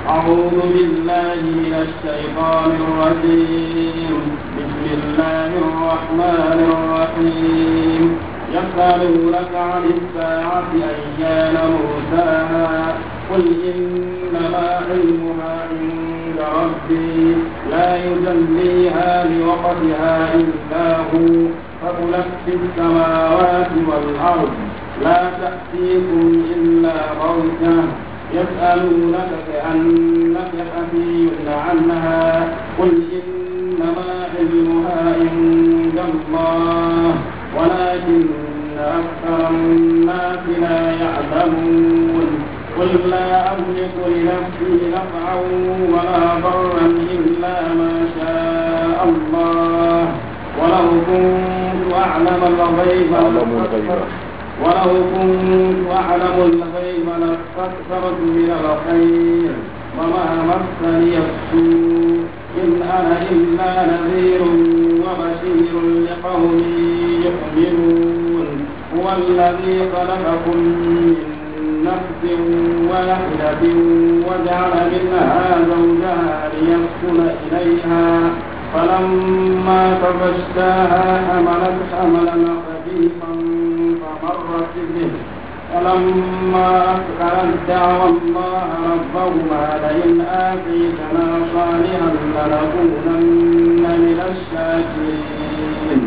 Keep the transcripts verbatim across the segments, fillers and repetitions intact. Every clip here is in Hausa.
أعوذ بالله من الشيطان الرجيم. بسم الله الرحمن الرحيم. يسألونك عن الساعة أيان مرساها قل إنما علمها عند ربي لا يجليها لوقتها إلا هو ثقلت في السماوات والأرض لا تأتيكم إلا بغتة يسألونك كأنك حفي عنها قل إنما علمها عند الله ولكن أكثر الناس لا يعلمون. قل لا أملك لنفسي نفعا ولا ضرا إلا ما شاء الله ولو كنت أعلم الغيب ولو كنت أعلم الغيب لاستكثرت من الخير وما مسني السوء إن أنا إلا نذير وبشير لقوم يؤمنون. هو الذي خلقكم من نفس واحدة وجعل منها زوجها ليسكن إليها فلما تغشاها حملت حملا خفيفا فمرت به فلما أثقلت دعوا الله ربهما لئن آتيتنا صالحا لنكونن من الشاكرين.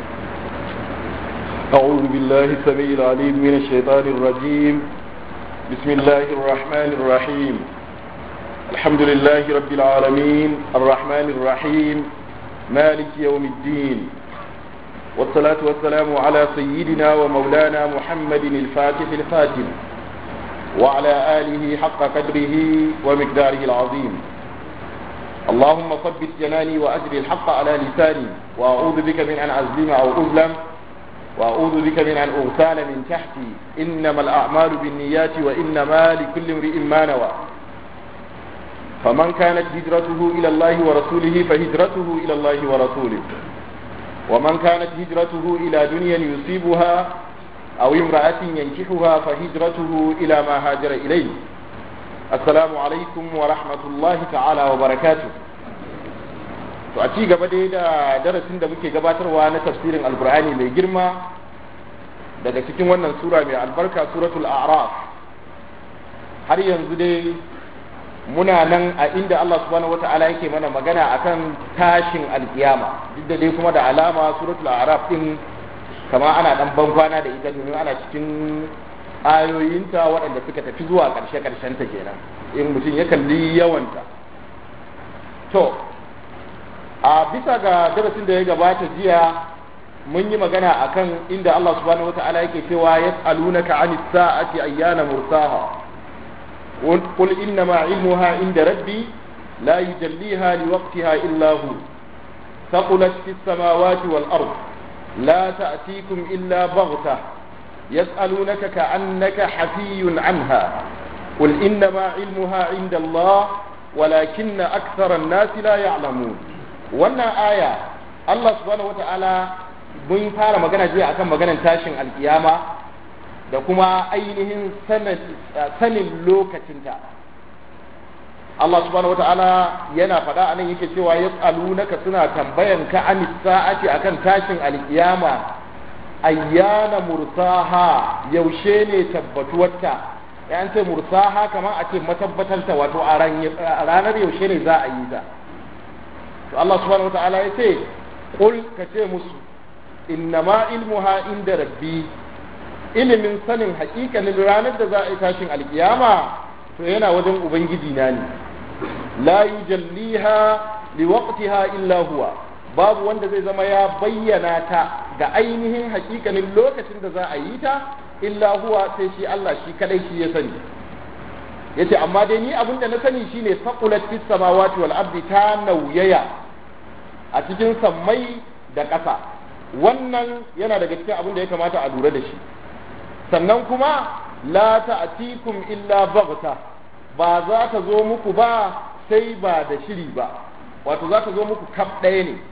أعوذ بالله السميع العليم من الشيطان الرجيم. بسم الله الرحمن الرحيم. الحمد لله رب العالمين الرحمن الرحيم مالك يوم الدين والصلاة والسلام على سيدنا ومولانا محمد الفاتح الخاتم وعلى آله حق قدره ومقداره العظيم. اللهم ثبت جناني وأجر الحق على لساني وأعوذ بك من أن أظلم أو أظلم وأعوذ بك من أن أغتال من تحتي. إنما الأعمال بالنيات وإنما لكل امرئ ما نوى. فمن كانت هجرته إلى الله ورسوله فهجرته إلى الله ورسوله ومن كانت هجرته إلى دنيا يصيبها أو امرأة ينكحها فهجرته إلى ما هاجر إليه. السلام عليكم ورحمة الله تعالى وبركاته. to a ci gaba dai da darasin da muke gabatarwa na tafsirin alkur'ani mai girma daga cikin wannan sura mai albarka suratul a'raf. har yanzu dai muna nan a inda Allah subhanahu wata'ala yake mana magana akan tashin alkiyama, duk da dai kuma da alama suratul a'raf din kama ana dan bankwana da ita domin ana cikin ayoyinta waɗanda suka tafi zuwa ƙarshe ƙarshen ta kenan in mutum ya kalli yawanta. to a bisa ga darasin da ya gabata jiya mun yi magana akan inda Allah subhanahu wata'ala yake cewa yas'alunaka 'anis sa'ati ayyana mursaha قل إنما علمها عند ربي لا يجليها لوقتها إلا هو ثقلت في السماوات والأرض لا تأتيكم إلا بغتة يسألونك كأنك حفي عنها قل إنما علمها عند الله ولكن أكثر الناس لا يعلمون. وانا آية الله سبحانه وتعالى mun fara magana jiya akan maganar tashin alkiyama da kuma ainihin sanin lokacinta. Allah subhanahu wata'ala yana faɗa anan yake cewa yas'alunaka suna tambayan ka an sa'ati akan tashin alkiyama ayyana mursaha yaushe ne tabbatuwarta. yan ce mursaha kamar a ce matabbatarta wato a ranar yaushe ne za a yi ta. to Allah subhanahu wata'ala ya ce qul ka ce musu innama ilmuha inda rabbi, ilimin sanin hakikanin ranar da za a yi tashin alkiyama to yana wajen ubangiji na ne. la yujalliha liwaqtiha illa huwa, babu wanda zai zama ya bayyana ta ga ainihin hakikanin lokacin da za a yi ta illa huwa sai shi Allah shi kadai shi ya sani. yace amma dai ni abin da na sani shine saqulat fis samawati wal ardi, ta nauyaya a cikin sammai da ƙasa. wannan yana daga cikin abin da ya kamata a lura da shi. sannan kuma la ta'tikum illa baghta, ba za ta zo muku ba sai ba da shiri ba, wato za ta zo muku kaf ɗaya ne.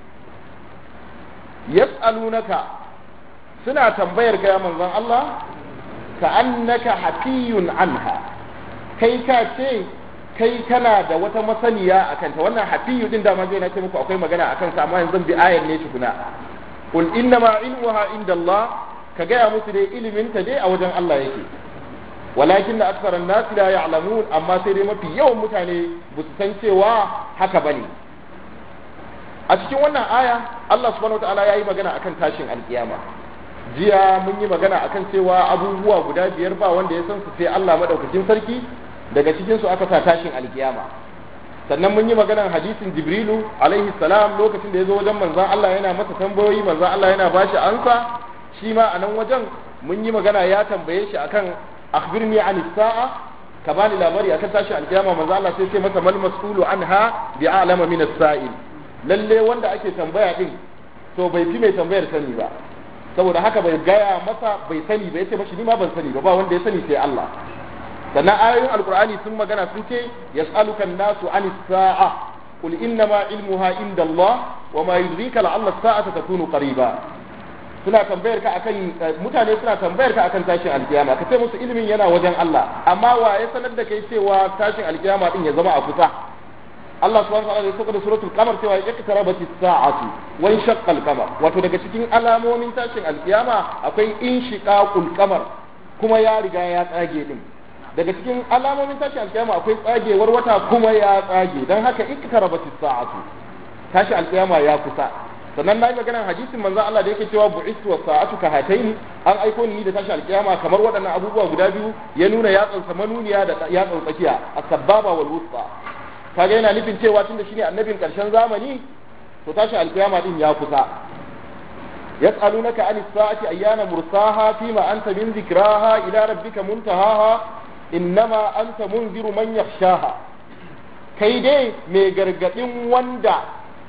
yas'alunaka suna tambayar ka ya manzon Allah ka annaka hafiyun anha, kai ka ce kai kana da wata masaniya akan ta. Wannan hafiyu din da ma zai na ce muku akwai magana akan sa, amma yanzu bi ayar ne tukuna. Qul innama ilmuha indallah, ka gaya musu dai ilimin ta dai a wajen Allah yake. Walakin aktharan nas la ya'lamun, amma sai dai mafi yawan mutane ba su san cewa haka bane. A cikin wannan aya Allah subhanahu wataala yayi magana akan tashin alkiyama. Jiya mun yi magana akan cewa abubuwa guda biyar ba wanda ya san su sai Allah madaukakin sarki, daga cikin su aka sa tashin alkiyama. Sannan mun yi maganar hadisin Jibrilu alaihi salam lokacin da ya zo wajen manzon Allah yana masa tambayoyi, manzon Allah yana bashi ansa. Shi ma a nan wajen mun yi magana ya tambaye shi akan akhbirni an sa'a, ka bani labari akan tashin alkiyama. Manzon Allah sai ce masa mal mas'ulu anha bi'alama min as-sa'il. Lalle wanda ake tambaya din to bai fi mai tambayar sani ba, saboda haka bai gaya masa bai sani ba, yace mashi ni ma ban sani ba, ba wanda ya sani sai Allah. Sannan ayoyin alkur'ani sun magana sun ce yas'aluka an-nasu anis sa'a qul innama ilmuha indallah wa ma yudrika la'alla as-sa'ata takunu qariba. Suna tambayar ka akan mutane suna tambayar ka akan tashin alkiyama, ka ce musu ilimin yana wajen Allah, amma wa ya sanar da kai cewa tashin alkiyama din ya zama a kusa? Allah subhanahu wa ta'ala ya saka da suratul qamar cewa iqtarabatis sa'atu wa inshaqqa al-qamar, wato daga cikin alamomin tashin alkiyama akwai inshiqaqul qamar, kuma ya riga ya tsage din. Daga cikin alamomin tashin alkiyama akwai tsagewar wata kuma ya tsage, dan haka iqtarabatis sa'atu, tashin alkiyama ya kusa. Sannan na yi maganar hadisin manzon Allah da yake cewa bu'istu was sa'atu ka hataini, an aiko ni da tashin alkiyama kamar waɗannan abubuwa guda biyu, ya nuna yatsan manuniya da yatsan tsakiya, as-sababa wal wusta. Kaga yana nufin cewa tunda shine annabin karshen zamani to tashi alkiyama din ya kusa. Yas'alunaka anis sa'ati ayyana mursaha fima anta min dhikraha ila rabbika muntahaha innama anta munziru man yakhshaha. Kai dai mai gargadin wanda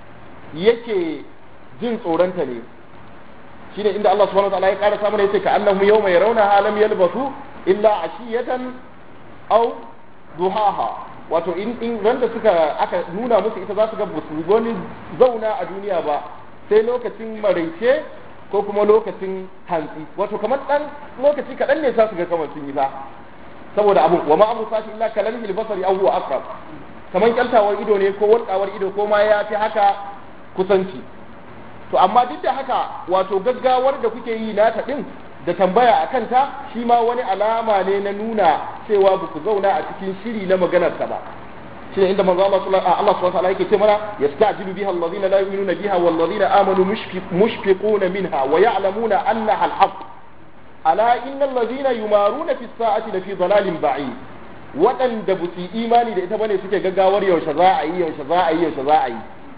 yake jin tsoronta ne. Shine inda Allah subhanahu wa ta'ala ya karasa mana yace ka annahu yawma yarawna lam yalbasu illa ashiyatan aw duhaha. Wato in in wanda suka aka nuna musu ita za su ga su goni zauna a duniya ba sai lokacin maraice ko kuma lokacin hantsi, wato kamar dan lokaci kaɗan ne za su ga kamar sun yi ba, saboda abu wa ma abu sashi illa kalamhil basari aw huwa aqrab, kamar kyaltawar ido ne ko wadawar ido ko ma ya fi haka kusanci. To amma duk da haka wato gaggawar da kuke yi nata din da tambaya a kanta shi ma wani alama ne na nuna cewa ba ku zauna a cikin shiri na maganarsa ba. Shi ne inda manzo Allah subhanahu wa ta'ala yake ce mana yasta'jilu biha alladhina la yu'minuna biha wal ladhina amanu mushfiquna minha wa ya'lamuna annaha al-haqq ala innal ladhina yumaruna fi as-sa'ati la fi dhalalin ba'id. Waɗanda ba su imani da ita bane suke gaggawar yaushe za a yi yaushe za a yi yaushe za a yi.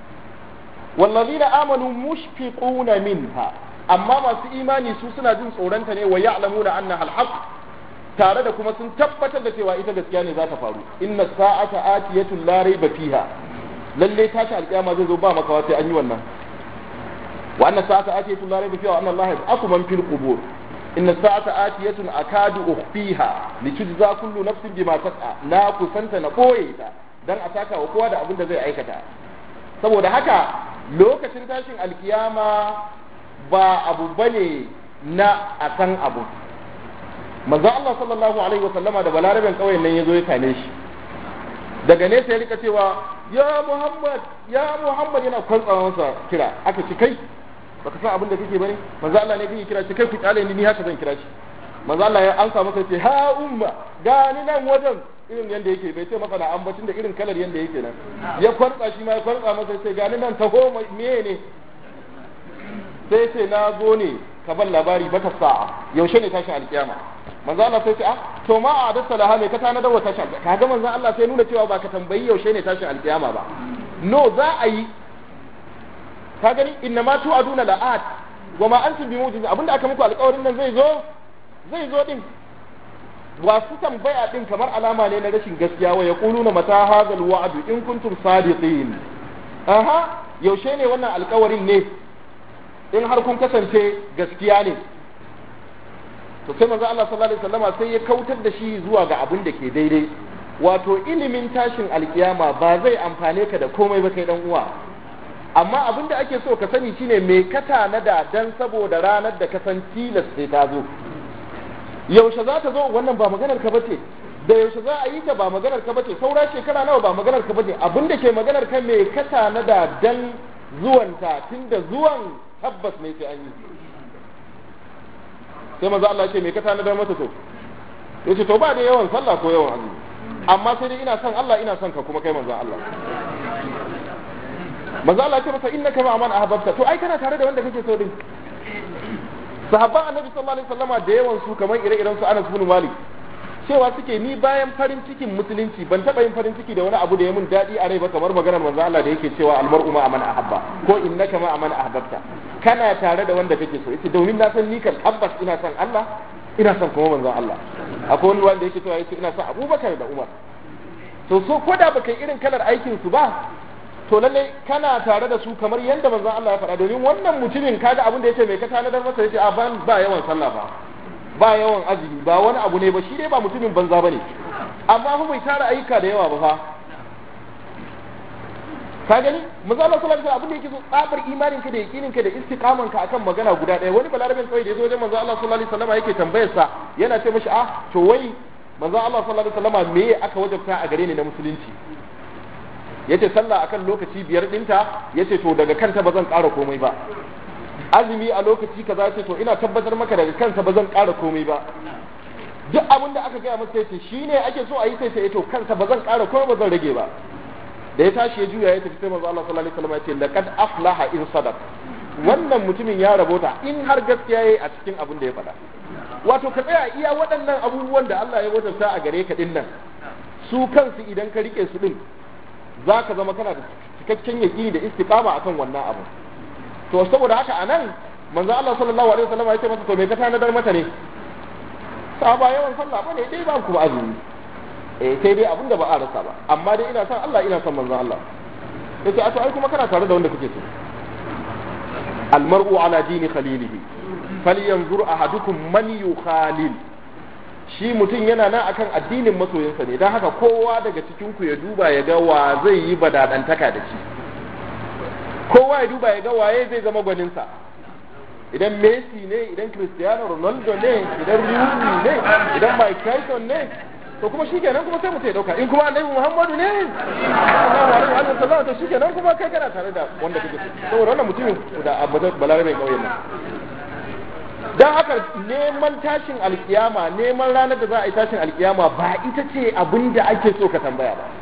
wal ladhina amanu mushfiquna minha, amma masu imani su suna jin tsoronta ne wa ya'lamuna annaha al-haqq, tare da kuma sun tabbatar da cewa ita gaskiya ne za ta faru. Inna sa'ata atiyatun la rayba fiha, lalle tashi alƙiyama zai zo ba makawa sai an yi wannan. Wa anna sa'ata atiyatun la rayba fiha wa anna Allah yab'athu man fil qubur. Inna sa'ata atiyatun akadu ukhfiha litujza kullu nafsin bima tas'a. Na kusanta na koye ta dan a saka wa kowa da abin da zai aikata. Saboda haka lokacin tashin alƙiyama ba abu bane na a san abu. Manzo Allah sallallahu alaihi wasallama da balaraben kauyen nan yazo ya kane shi daga nesa ya rika cewa ya Muhammad ya Muhammad, yana kwantsawa masa kira. Aka ci kai baka san abin da kake bane? Manzo Allah ne kake kira shi, kai ku kyale ni, ni haka zan kira shi. Manzo Allah ya amsa masa ce ha umma, gani nan wajen, irin yanda yake, bai ce masa na ambacin da irin kalar yanda yake nan. Ya kwantsa shi ma ya kwantsa masa ce gani nan taho me ne? Sai ce na zo ne ka ban labari bata sa'a, yaushe ne tashin alkiyama? Manzo Allah sai ce ah to ma a dasa laha me ka tana da wata tashin? Kaga manzo Allah sai nuna cewa ba ka tambayi yaushe ne tashin alkiyama ba, no za a yi. Ka gani inna ma tu'aduna la'at wa ma antum bimujiz, abinda aka muku alƙawarin nan zai zo zai zo din. Wasu tambaya din kamar alama ne na rashin gaskiya, wa yaquluna mata hadha alwa'd in kuntum sadiqin. Aha, yaushe ne wannan alƙawarin ne in har kun kasance gaskiya ne? To sai manzo Allah sallallahu alaihi wasallama sai ya kautar da shi zuwa ga abin da ke daidai. Wato ilimin tashin alkiyama ba zai amfane ka da komai ba kai dan uwa, amma abin da ake so ka sani shine me ka tanada dan saboda ranar da ka san tilas sai ta zo. Yaushe za ta zo wannan ba maganar ka bace, da yaushe za a yi ta ba maganar ka bace, saura shekara nawa ba maganar ka bace, abin da ke maganar ka me ka tanada dan zuwanta, tunda zuwan tabbas ne sai an yi. sai manzo Allah ya ce me ka tanada masa to yace to ba da yawan sallah ko yawan azumi, amma sai dai ina son Allah ina son ka kuma kai manzo Allah. manzo Allah ya ce masa innaka ma man ahbabta, to ai kana tare da wanda kake so din. sahabban annabi sallallahu alaihi wasallama da yawan su kamar ire-iren su Anas bin Malik cewa suke ni bayan farin cikin musulunci ban taba yin farin ciki da wani abu da ya mun dadi a rai ba kamar maganar manzo Allah da yake cewa almar'u ma man ahabba ko innaka ma man ahbabta, kana tare da wanda kake so. yace domin na san ni kan tabbas ina son Allah ina son kuma manzo Allah. akwai wani wanda yake cewa yace ina son Abubakar da Umar. to so ko da baka irin kalar aikin su ba, to lalle kana tare da su kamar yanda manzo Allah ya faɗa. domin wannan mutumin kaga abin da yace mai ka tanadar masa yace a ban ba yawan sallah ba ba yawan azumi ba wani abu ne ba, shi dai ba mutumin banza bane, amma fa bai tara ayyuka da yawa ba fa. ka gani manzo Allah sallallahu alaihi wasallam abin da yake so tsabar imanin ka da yakinin ka da istiqaman ka akan magana guda ɗaya. wani balarabin kawai da yazo wajen manzo Allah sallallahu alaihi wasallam yake tambayar sa, yana ce mishi ah to wai manzo Allah sallallahu alaihi wasallam me aka wajabta a gare ni na musulunci? yace sallah akan lokaci biyar dinta, yace to daga kanta ba zan ƙara komai ba. azumi a lokaci kaza, yace to ina tabbatar maka daga kansa ba zan ƙara komai ba. duk abin da aka gaya masa yace shine ake so a yi, sai sai to kansa ba zan ƙara komai ba zan rage ba. da ya tashi ya juya ya tafi sai manzo Allah sallallahu alaihi wasallam yace laqad aflaha in sadaq, wannan mutumin ya rabota in har gaskiya yayi a cikin abin da ya faɗa. wato ka tsaya iya waɗannan abubuwan da Allah ya wajabta a gare ka dinnan, su kansu idan ka rike su din za ka zama kana da cikakken yaƙini da istiqama akan wannan abu. to saboda haka anan manzo Allah sallallahu alaihi wasallam ya ce masa to me ka tanadar mata ne? sahaba yawan sallah bane dai ba ku azumi, eh sai dai abinda ba a rasa ba, amma dai ina son Allah ina son manzo Allah. yace a to ai kuma kana tare da wanda kake so. almar'u ala dini khalilihi falyanzur ahadukum man yukhalil, shi mutum yana nan akan addinin masoyinsa ne, don haka kowa daga cikin ku ya duba ya ga wa zai yi badadantaka da shi, kowa ya duba ya ga waye zai zama gwaninsa. idan Messi ne, idan Cristiano Ronaldo ne, idan Rooney ne, idan Mike Tyson ne, to kuma shikenan kuma sai mutum ya dauka. in kuma Annabi Muhammadu ne sallallahu alaihi wasallam, to shikenan kuma kai kana tare da wanda kake so. saboda wannan mutumin da balarabe kauyen nan. don haka neman tashin alkiyama, neman ranar da za a yi tashin alkiyama ba ita ce abin da ake so ka tambaya ba.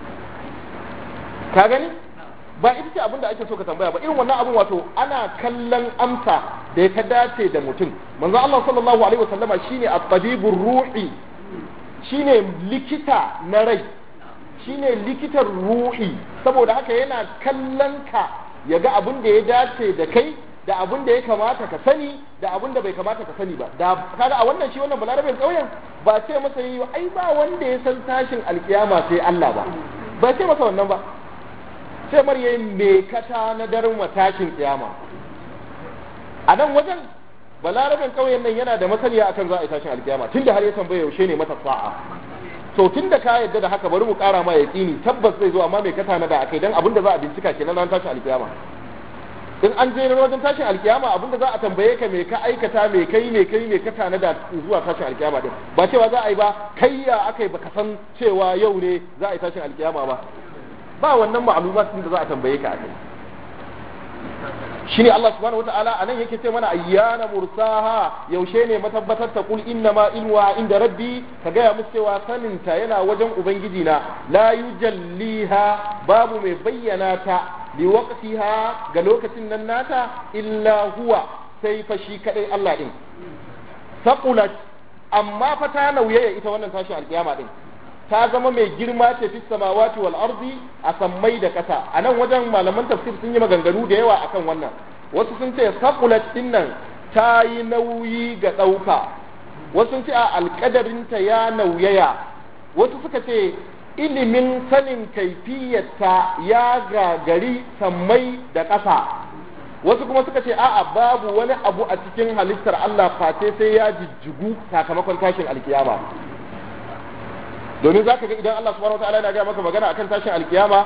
ka gani ba ita ce abin da ake so ka tambaya ba. irin wannan abin wato ana kallon amsa da ya ta dace da mutum. manzo Allah sallallahu alaihi wasallama shine at-tabibur ruhi, shine likita na rai, shine likitan ruhi. saboda haka yana kallon ka ya ga abin da ya dace da kai, da abin da ya kamata ka sani da abin da bai kamata ka sani ba. da kaga a wannan shi wannan balarabin kauyen ba sai masa yi ai ba wanda ya san tashin alkiyama sai Allah ba, ba sai masa wannan ba. sai mar yayin me kata na daren tashin kiyama. a nan wajen balarabin kauyen nan yana da masaniya akan za a yi tashin alkiyama, tunda har ya tambaye yaushe ne mata sa'a. to tunda ka yadda da haka bari mu kara ma yaqini tabbas zai zo, amma me kata na da akai dan abin da za a bincika kenan ran tashin alkiyama. in an je wajen tashin alkiyama abinda za a tambaye ka me ka aikata, me kai me kai me ka tanada zuwa tashin alkiyama din, ba cewa za a yi ba kai ya akai baka san cewa yau ne za a yi tashin alkiyama ba. ba wannan ma'lumat din da za a tambaye ka akai. shine Allah subhanahu wataala anan yake ce mana ayyana mursaha, yaushe ne matabbatar ta kul inna ma ilwa inda rabbi, ka gaya musu cewa saninta yana wajen ubangiji na, la yujalliha, babu mai bayyana ta li waqtiha, ga lokacin nan nata, illa huwa, sai fa shi kadai Allah din. saqulat, amma fa ta nauyaya ita wannan tashin alkiyama din, ta zama mai girma ce fi samawati wal ardi, a sammai da kasa. a nan wajen malaman tafsir sun yi maganganu da yawa akan wannan. wasu sun ce saqulat din nan ta yi nauyi ga ɗauka, wasu sun ce a alƙadarinta ya nauyaya, wasu suka ce ilimin sanin kaifiyarta ya gagari sammai da ƙasa, wasu kuma suka ce a'a babu wani abu a cikin halittar Allah face sai ya jijjigu sakamakon tashin alkiyama. domin zaka ga idan Allah subhanahu wataala yana ga maka magana akan tashin alkiyama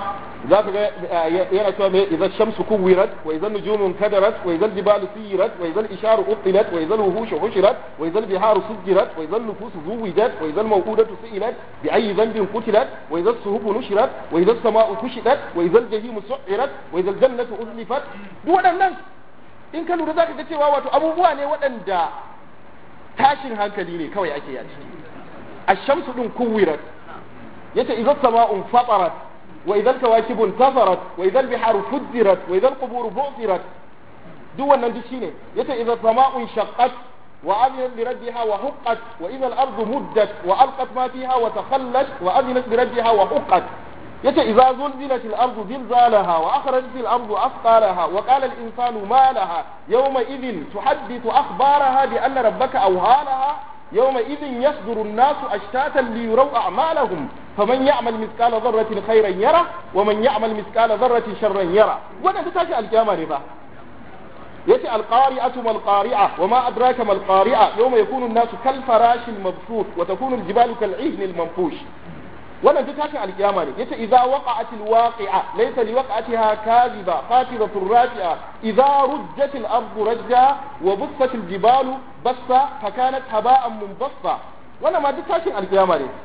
zaka ga yana cewa me idza shamsu kuwirat wa idza nujumu kadarat wa idza jibalu sirat wa idza isharu uqilat wa idza wuhushu hushirat wa idza biharu sujirat wa idza nufusu zuwijat wa idza mawqudatu su'ilat bi ayyi dhanbin qutilat wa idza suhubu nushirat wa idza sama'u kushitat wa idza jahimu su'irat wa idza jannatu uzlifat duk waɗannan in ka lura zaka ga cewa wato abubuwa ne waɗanda tashin hankali ne kawai ake yaci ash-shamsu din kuwirat yace idza sama'un fatarat wa idza al-kawakibu intafarat wa idza al-biharu fujjirat wa idza al-quburu bu'thirat duk wannan duk shine yace idza sama'un shaqqat wa adinat li rabbiha wa huqqat wa idza al-ardu muddat wa alqat ma fiha wa takhallat wa adinat li rabbiha wa huqqat yace idza zulzilat al-ardu zilzalaha wa akhrajat al-ardu athqalaha wa qala al-insanu ma laha yawma idhin tuhaddithu akhbaraha bi anna rabbaka awhalaha yawma idhin yasduru an-nasu ashtatan li yuraw a'malahum faman ya'mal mithqala dharratin khayran yara wa man ya'mal mithqala dharratin sharran yara wannan tashi al-qiyama ne fa yace al-qari'atu mal qari'a wa ma adraka mal qari'a yawma yakunu an-nasu kal farashi al-mabsuut wa takunu al-jibalu kal 'ihn al-manfush wannan duk tashin alkiyama ne yace idza waqa'atil waqi'a laysa liwaqa'atiha kadhiba qatibatur rafi'a idza rujjatil ardu rajja wa bussatil jibalu bassa fakanat haba'an munbassa wannan ma duk tashin alkiyama ne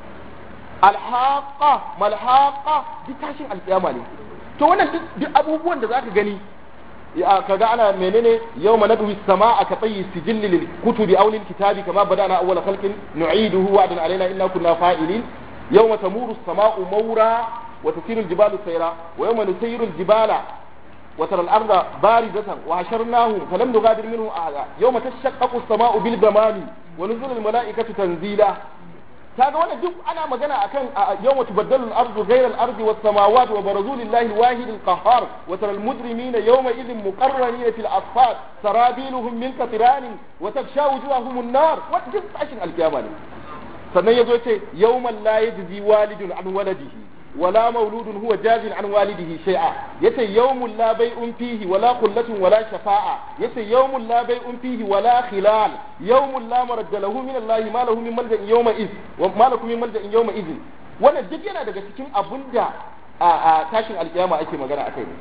alhaqa malhaqa duk tashin alkiyama ne to wannan duk abubuwan da zaka gani kaga ana menene yawma nadwi as-samaa'a ka tayyi sijil lil kutubi aw lil kitabi kama bada'na awwala khalqin nu'iduhu wa'dan alaina inna kunna fa'ilin يوم تمور السماء مورا وتسير الجبال سيرا ويوم نسير الجبال وترى الأرض باردة وحشرناهم فلم نغادر منهم أحدا يوم تشقق السماء بالغمام ونزل الملائكة تنزيلا kaga wannan duk ana magana akan yawma tubaddalu al-ardu ghayra al-ardi was-samawati wa barazu lillahi al-wahid al-qahhar wa tara al-mujrimina yawma idhin muqarranina fil asfar sarabiluhum min qatran wa taksha wujuhahum an-nar wa duk tashin al-qiyamah ne sannan yazo yace yawman la yajzi walidun an waladihi wala mauludun huwa jazin an walidihi shay'a yace yawmun la bay'un fihi wala qullatun wala shafa'a yace yawmun la bay'un fihi wala khilal yawmun la maradda lahu min Allah ma lahu min malja'in yawma iz wa ma lakum min malja'in yawma iz wannan duk yana daga cikin abunda a tashin alkiyama ake magana akai ne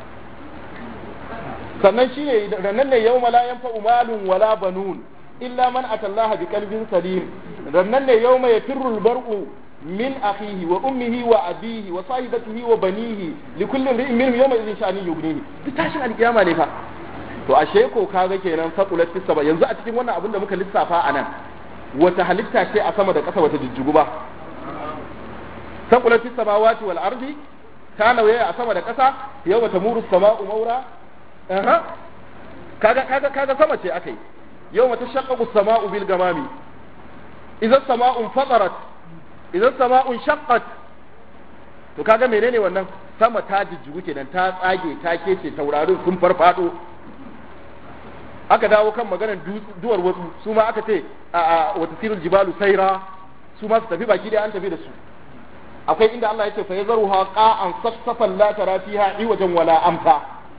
sannan shine rannan ne yawma la yanfa'u malun wala banun illa man atallaha biqalbin salim rannan ne yawma yafirru albar'u min akhihi wa ummihi wa abihi wa sahibatihi wa banihi li kulli imrin minhum yawma idhin sha'ani yughnihi duk tashin alkiyama ne fa to ashe ko kaga kenan saqulat fis sama yanzu a cikin wannan abin da muka lissafa anan wata halitta ce a sama da ƙasa wata jijjigu ba saqulat fis samawati wal ardi kana waya a sama da ƙasa yawma tamuru sama'u maura aha kaga kaga kaga sama ce akai yawma tashaqqaqu as-sama'u bil gamami idza as-sama'u fatarat idan sama'un shaqqat to kaga menene wannan sama ta jijjigu kenan ta tsage ta kece taurarin sun farfado aka dawo kan maganar duwar wasu su ma aka ce a wata sirul jibalu saira su ma su tafi baki da an tafi da su akwai inda Allah ya ce fa yazaruha qa'an safsafan la tara fiha iwajan wala amta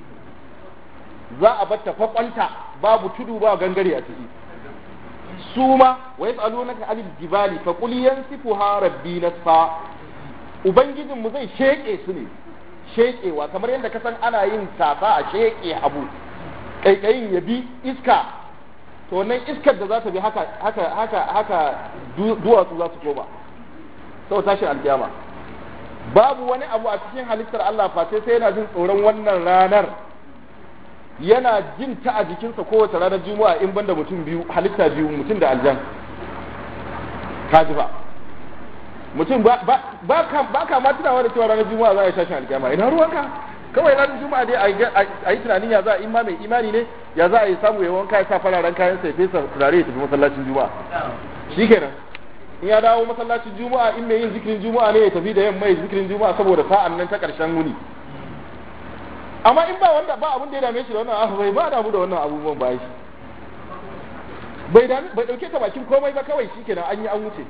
za a batta fakwanta babu tudu ba gangare a ciki su ma wa yas'alunaka 'anil jibali fa qul yansifuha rabbi nasfa ubangijin mu zai sheke su ne shekewa kamar yadda ka san ana yin safa a sheke abu kaikayin ya bi iska to wannan iskar da za ta bi haka haka haka haka duwatsu za su koma sau tashin alkiyama babu wani abu a cikin halittar Allah fa sai sai yana jin tsoron wannan ranar yana jin ta a jikinsa kowace ranar juma'a in banda mutum biyu halitta biyu mutum da aljan kaji ba mutum ba ka ma tunawa da cewa ranar juma'a za a yi tashin alkiyama ina ruwanka kawai ranar juma'a dai a yi tunanin ya za a ima mai imani ne ya za a yi samu yawan kayan sa fararen kayan sai fesa turare ya tafi masallacin juma'a shi kenan in ya dawo masallacin juma'a in mai yin zikirin juma'a ne ya tafi da yamma ya zikirin juma'a saboda sa'an nan ta karshen wuni amma in ba wanda ba abin da ya dame shi da wannan abu bai ba damu da wannan abubuwan ba shi bai dame bai dauke ta bakin komai ba kawai shikenan an yi an wuce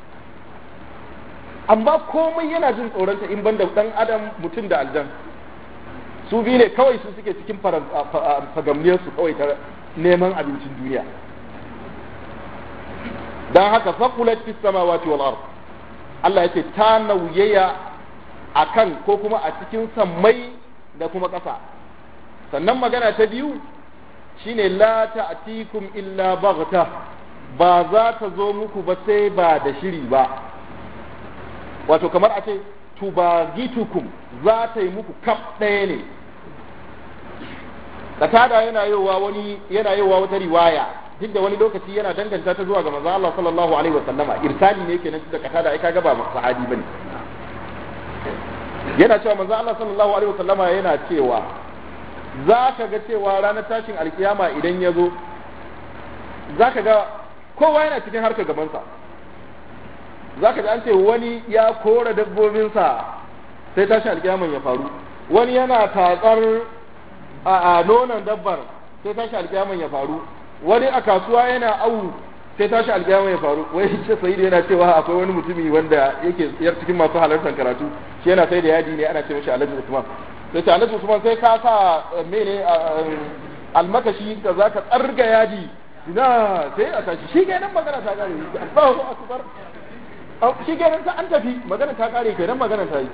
amma komai yana jin tsoron ta in banda dan adam mutum da aljan su bi ne kawai su suke cikin fagamniyar su kawai ta neman abincin duniya dan haka faqulat fis samawati wal ard Allah yace ta nauyaya akan ko kuma a cikin sammai da kuma ƙasa. Sannan magana ta biyu shine la ta'tikum illa baghta, ba za ta zo muku ba sai ba da shiri ba, wato kamar a ce tubagitukum, za ta yi muku kaf ɗaya ne. Katada yana yowa wani yana yowa wata riwaya, duk da wani lokaci yana danganta ta zuwa ga manzo Allah sallallahu alaihi wa sallama, irsali ne kenan da katada ai kaga ba sahabi bane. Yana cewa manzo Allah sallallahu alaihi wa sallama yana cewa za ka ga cewa ranar tashin alkiyama idan ya zo za ka ga kowa yana cikin harkar gabansa, za ka ji an ce wani ya kora dabbobinsa sai tashin alkiyaman ya faru, wani yana tatsar a nonon dabbar sai tashin alkiyaman ya faru, wani a kasuwa yana awu sai tashin alkiyaman ya faru. Wai ce sayidu yana cewa akwai wani mutumi wanda yake yar cikin masu halartar karatu, shi yana sai da yadi ne, ana ce mashi Alhaji Usman. sai ce Alhaji Usman sai ka sa mene almakashi da za ka tsarga yaji, ina sai a tashi shi kenan magana ta kare. Allahu akbar, shi kenan ta an tafi, magana ta kare kenan, magana ta yi.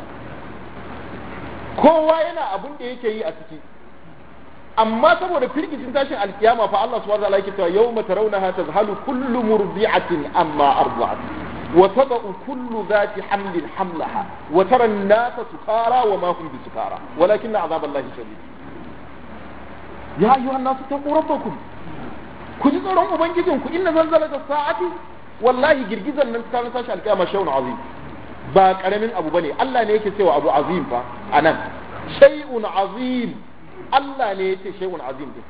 Kowa yana abin da yake yi a ciki, amma saboda firgicin tashin alkiyama fa Allah subhanahu wa ta'ala yake cewa yawma tarawnaha tazhalu kullu murdi'atin amma arda'at wa tada'u kullu dhati hamlin hamlaha wa tara an-nasa sukara wa ma hum bisukara walakinna 'adhab Allahi shadid. Ya ayyuhan nasu taqu rabbakum, ku ji tsoron ubangijinku, inna zalzalata sa'ati, wallahi girgizan nan ta tashi alkiyama shay'un azim, ba karamin abu bane. Allah ne yake cewa abu azim fa anan, shay'un azim, Allah ne yake shay'un azim din.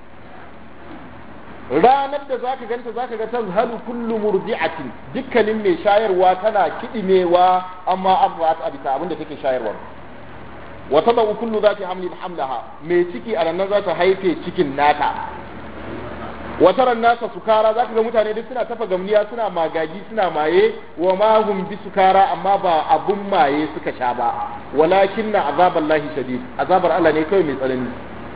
Ranar da zaka ganta zaka ga tazhalu kullu murdi'atin, dukkanin mai shayarwa tana kidimewa amma arra'at abita abinda take shayarwa. Wa tadau kullu zati hamlin hamlaha, mai ciki a nan za ta haife cikin nata. Wa tara nasa sukara, zaka ga mutane duk suna tafa gamniya, suna magagi, suna maye, wa ma hum bi sukara, amma ba abun maye suka sha ba, walakinna azaballahi shadid, azabar Allah ne kawai mai tsanani.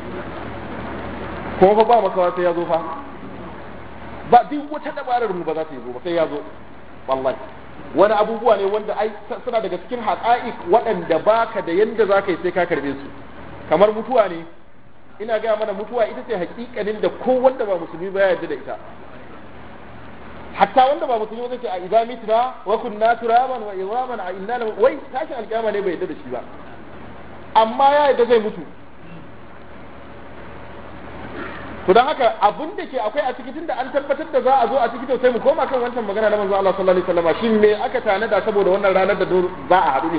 Kuma fa ba makawa sai ya zo fa, ba duk wata dabarar mu ba za ta yi zo ba sai ya zo, wallahi. Wani abubuwa ne wanda ai suna daga cikin haqa'iq waɗanda baka da yanda zaka yi sai ka karbe su, kamar mutuwa ne. Ina gaya mana mutuwa ita ce hakikanin da ko wanda ba musulmi ba ya yarda da ita, hatta wanda ba musulmi zai ce a idza mitna wa kunna turaban wa idhaman a inna la wai tashin alkiyama ne bai yarda da shi ba, amma ya yarda zai mutu. To dan haka abin da ke akwai a ciki tunda an tabbatar da za a zo a ciki, to sai mu koma kan wancan magana na manzo Allah sallallahu alaihi wasallam, shin me aka tanada saboda wannan ranar da za a haɗu ne?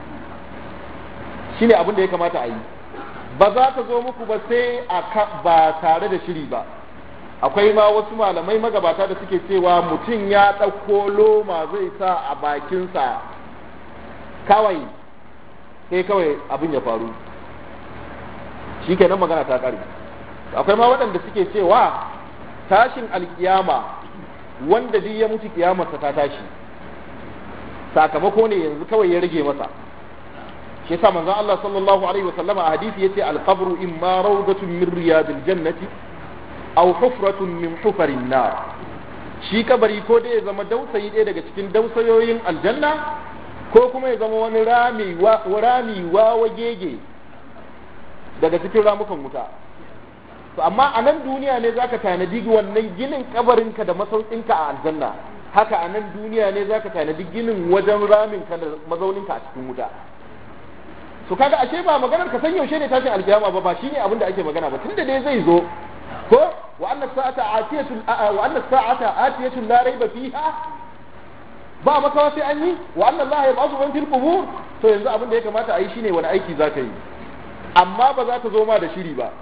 Shine abin da ya kamata a yi. Ba za ta zo muku ba sai ba tare da shiri ba. Akwai ma wasu malamai magabata da suke cewa mutum ya ɗauko loma zai sa a bakinsa kawai sai kawai abin ya faru, shi kenan magana ta ƙare. Akwai ma waɗanda suke cewa tashin alkiyama wanda duk ya mutu kiyamarsa ta tashi, sakamako ne yanzu kawai ya rage masa. Shi yasa manzon Allah sallallahu alaihi wasallama a hadisi yace al-qabru imma rawdatun min riyadil jannati aw hufratun min hufarin nar. Shi kabari ko dai ya zama dausayi ɗaya daga cikin dausayoyin aljanna, ko kuma ya zama wani rami wa rami wawa gege daga cikin ramukan wuta. To amma a nan duniya ne zaka tanadi wannan ginin kabarinka da masaukinka a aljanna, haka a nan duniya ne zaka tanadi ginin wajen raminka da mazauninka a cikin wuta. So kaga ashe ba maganar ka san yaushe ne tashin alkiyama ba, ba shine abin da ake magana ba, tunda dai zai zo ko wa anna sa'ata atiyatun wa anna sa'ata atiyatun la rayba fiha, ba makawa sai an yi, wa anna Allah yab'athu man fil qubur. To yanzu abin da ya kamata a yi shine wani aiki zaka yi, amma ba za ka zo ma da shiri ba.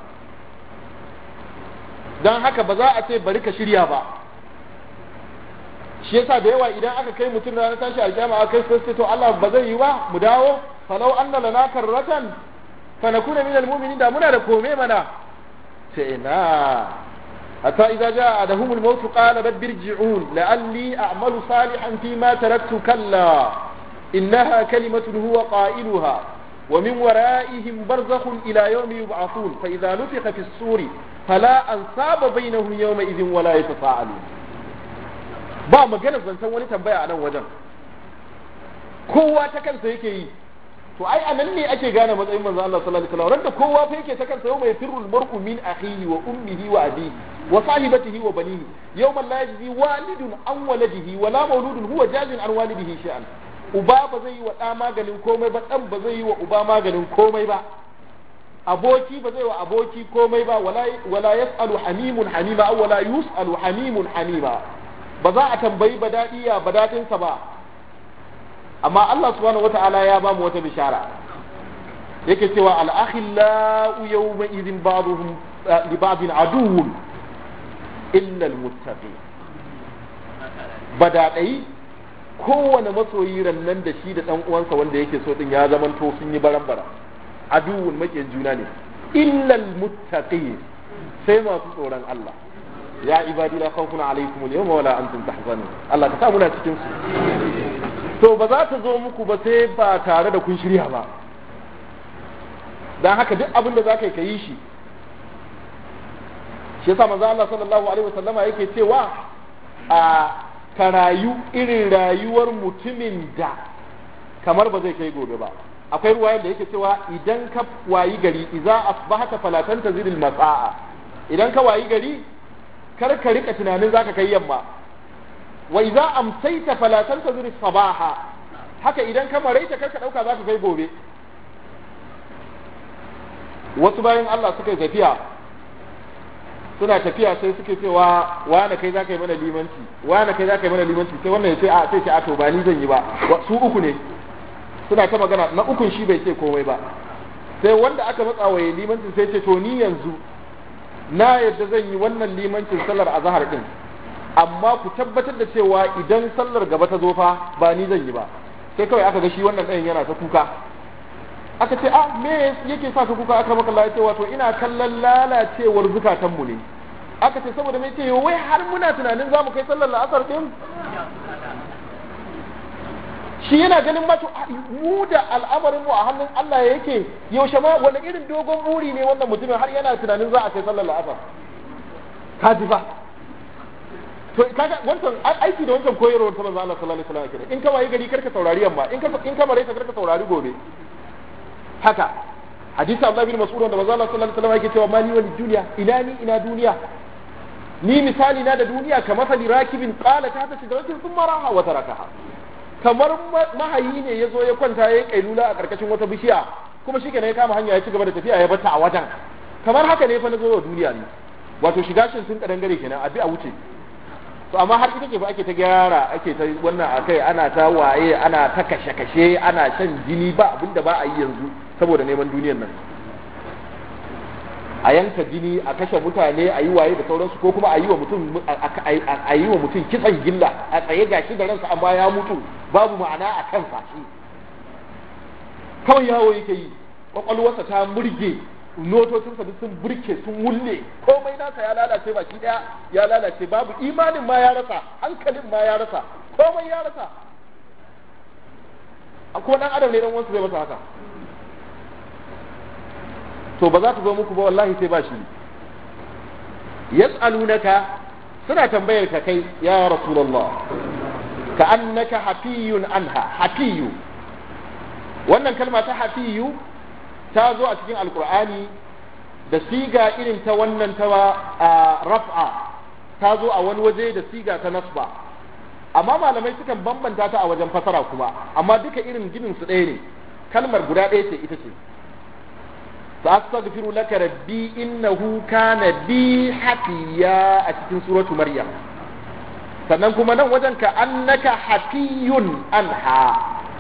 Dan haka ba za a ce bari ka shirya ba. Shi yasa da yawa idan aka kai mutum ranar tashi alkiyama aka kai sai to Allah ba zai yi ba mu dawo, falau anna lana karratan fa nakuna min almu'minin, da muna da kome mana. sai ina hatta idza jaa adahum almaut qala rabbi irji'un la'alli a'malu salihan fima taraktu kalla innaha kalimatun huwa qailuha wa min wara'ihim barzakhun ila yawmi yub'athun fa idza nufikha fi as-suri fala ansaba bainahum yawma idhin wala yatasaalun. Ba magana zantan wani tambaya a nan wajen, kowa ta kansa yake yi. to ai anan ne ake gane matsayin manzo Allah sallallahu alaihi wasallam randa kowa fa yake ta kansa yau mai firrul mar'u min akhihi wa ummihi wa abihi wa sahibatihi wa banihi yawma la yajzi walidun an waladihi wa la mawludun huwa jazin an walidihi shay'an uba ba zai yi wa da maganin komai ba dan ba zai yi wa uba maganin komai ba aboki ba zai wa aboki komai ba wala wala yasalu hamimun hamima aw wala yusalu hamimun hamima ba za a tambayi badadiya badadin sa ba amma Allah subhanahu wataala ya ba mu wata bishara yake cewa al-akhillau yawma idhin ba'dhum li ba'din aduwwun illa al-muttaqin badadai kowane masoyi rannan da shi da dan uwansa wanda yake so din ya zamanto sun yi baran-bara aduwwun makiyan juna ne illa al-muttaqin sai masu tsoron Allah ya ibadi la khawfun alaykum al-yawma wala antum tahzanun Allah ka sa muna cikin su to ba za ta zo muku ba sai ba tare da kun shirya ba dan haka duk abin da zaka yi ka yi shi shi yasa manzo Allah sallallahu alaihi wasallama yake cewa a ka rayu irin rayuwar mutumin da kamar ba zai kai gobe ba akwai ruwaya da yake cewa idan ka wayi gari idza asbahata fala tantaziril masaa idan ka wayi gari kar ka rika tunanin zaka kai yamma wa idza amsayta fala tantazir sabaha haka idan ka maraita karka dauka zaka kai gobe wasu bayan Allah suka tafiya suna tafiya sai suke cewa wani kai zaka yi mana limanci wani kai zaka yi mana limanci sai wannan ya ce a sai ce a to ba ni zan yi ba su uku ne suna ta magana na ukun shi bai ce komai ba sai wanda aka matsa wa limanci sai ce to ni yanzu na yadda zan yi wannan limancin sallar azhar din amma ku tabbatar da cewa idan sallar gaba ta zo fa ba ni zan yi ba sai kawai aka ga shi wannan ɗayan yana ta kuka aka ce ah me yake sa ka kuka aka maka Allah ya ce wato ina kallon lalacewar zukatan mu ne aka ce saboda me ce wai har muna tunanin zamu kai sallar la'asar din shi yana ganin ma to mu da al'amarin mu a hannun Allah yake yaushe ma wani irin dogon buri ne wannan mutumin har yana tunanin za a kai sallar la'asar ka ji ba to kaga wancan aiki da wancan koyarwar ta manzo Allah sallallahu alaihi wasallam kenan in ka wayi gari karka saurari yamma in ka in ka mare ta karka saurari gobe haka hadisi Abdullah bin Mas'ud wanda manzo Allah sallallahu alaihi wasallam yake cewa mali wal dunya ina ni ina duniya ni misali na da duniya kamar fali rakibin qala ta ta sidratin thumma raha wa tarakaha kamar mahayi ne yazo ya kwanta yayin kailula a karkashin wata bishiya kuma shikenan ya kama hanya ya ci gaba da tafiya ya bata a wajen kamar haka ne fa na zo wa duniya ne wato shiga shin sun kadan gare kenan abi a wuce to amma har ita ce fa ake ta gyara ake ta wannan akai ana ta waye ana ta kashe kashe ana shan jini ba abinda ba a yi yanzu saboda neman duniyar nan a yanka jini a kashe mutane a yi waye da sauransu ko kuma a yi wa mutum a yi wa mutum kitsan gilla a tsaye gashi da ransa amma ya mutu babu ma'ana a kansa shi kawai yawo yake yi kwakwalwarsa ta murge notocinsa duk sun burke sun wulle komai nasa ya lalace baki daya ya lalace babu imanin ma ya rasa hankalin ma ya rasa komai ya rasa akwai dan adam ne dan wansu zai masa haka to ba za ta zo muku ba wallahi sai ba shi yas'alunaka suna tambayar ka kai ya rasulullah ka annaka hafiyun anha hafiyu wannan kalma ta hafiyu ta zo a cikin alkur'ani da siga irin ta wannan ta raf'a ta zo a wani waje da siga ta nasba amma malamai sukan bambanta ta a wajen fasara kuma amma duka irin ginin su ɗaya ne kalmar guda ɗaya ce ita ce astaghfiru laka rabbi innahu kana bi hafiya a cikin suratu maryam sannan kuma nan wajen ka annaka hafiyun anha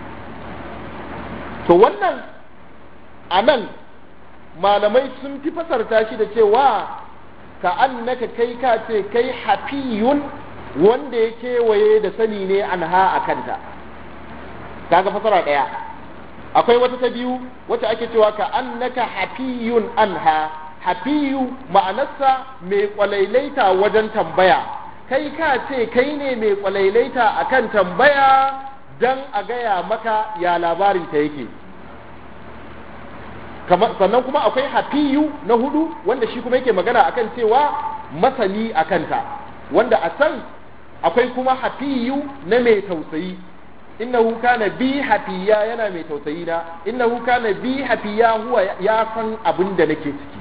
to wannan a nan malamai sun fi fasarta shi da cewa ka annaka kai ka ce kai hafiyun wanda ya kewaye da sani ne anha a kanta kaga fasara ɗaya akwai wata ta biyu wacce ake cewa ka annaka hafiyun anha hafiyu ma'anarsa mai kwalailaita wajen tambaya kai ka ce kai ne mai kwalailaita akan tambaya dan a gaya maka ya labarin ta yake sannan kuma akwai hafiyu na hudu wanda shi kuma yake magana akan cewa masani akanta wanda a can akwai kuma hafiyu na mai tausayi innahu kana bi hafiya yana mai tausayi na innahu kana bi hafiya huwa ya san abin da nake ciki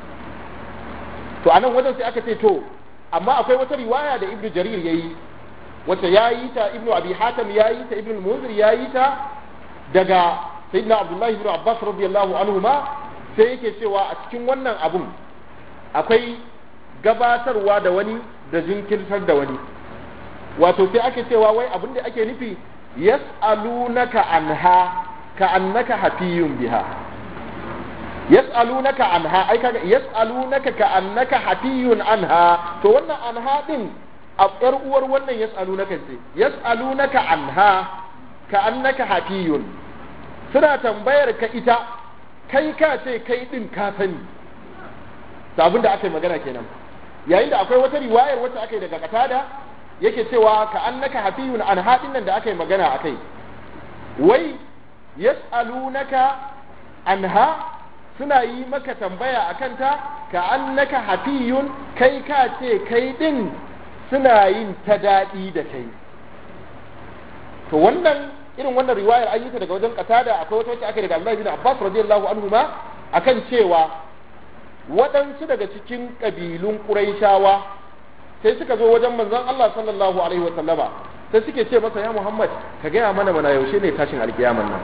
to anan wajen sai aka ce to amma akwai wata riwaya da ibnu jarir yayi wata yayi ta ibnu abi hatim yayi ta ibnu munzir yayi ta daga sayyidina abdullahi ibn abbas radiyallahu anhuma sai yake cewa a cikin wannan abun akwai gabatarwa da wani da jinkirtar da wani wato sai ake cewa wai abin da ake nufi yas'alunaka anha ka annaka hafiyun biha yas'alunaka anha ai kaga yas'alunaka ka annaka hafiyun anha to wannan anha din a yar uwar wannan yas'alunaka ce yas'alunaka anha ka annaka hafiyun suna tambayar ka ita kai ka ce kai din ka sani to abinda aka yi magana kenan yayin da akwai wata riwayar wacce aka yi daga katada yake cewa ka annaka hafiyun an hadin nan da aka yi magana akai wai yas'alunaka anha suna yi maka tambaya akan ta ka annaka hafiyun kai ka ce kai din suna yin ta dadi da kai to wannan irin wannan riwayar an yi ta daga wajen katada akwai wata wacce aka yi daga Abdullah bin Abbas radiyallahu anhu ma akan cewa waɗansu daga cikin ƙabilun Qurayshawa sai suka zo wajen manzon Allah sallallahu alaihi wa sallama sai suke ce masa ya Muhammad ka gaya mana mana yaushe ne tashin alkiyaman nan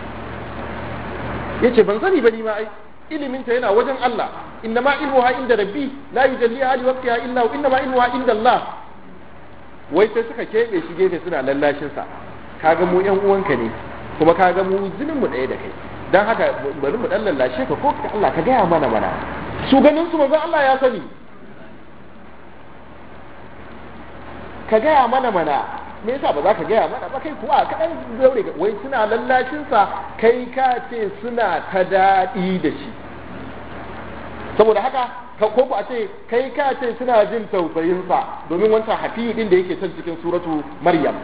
yace ban sani ba ni ma ai ilimin ta yana wajen Allah innama ilmuha inda rabbi la yujalliha li waqtiha illa hu innama ilmuha inda Allah wai sai suka kebe shi gefe suna lallashin sa kaga mu yan uwanka ne kuma kaga mu zinin mu ɗaya da kai dan haka bari mu dan lallashe ka ko Allah ka gaya mana mana su ganin su manzon Allah ya sani ka gaya mana mana me yasa ba za ka gaya mana ba kai kuwa ka dan zaure wai suna lallashin sa kai ka ce suna ta daɗi da shi saboda haka ko ku a ce kai ka ce suna jin tausayin sa domin wancan hafiyu din da yake can cikin suratu maryam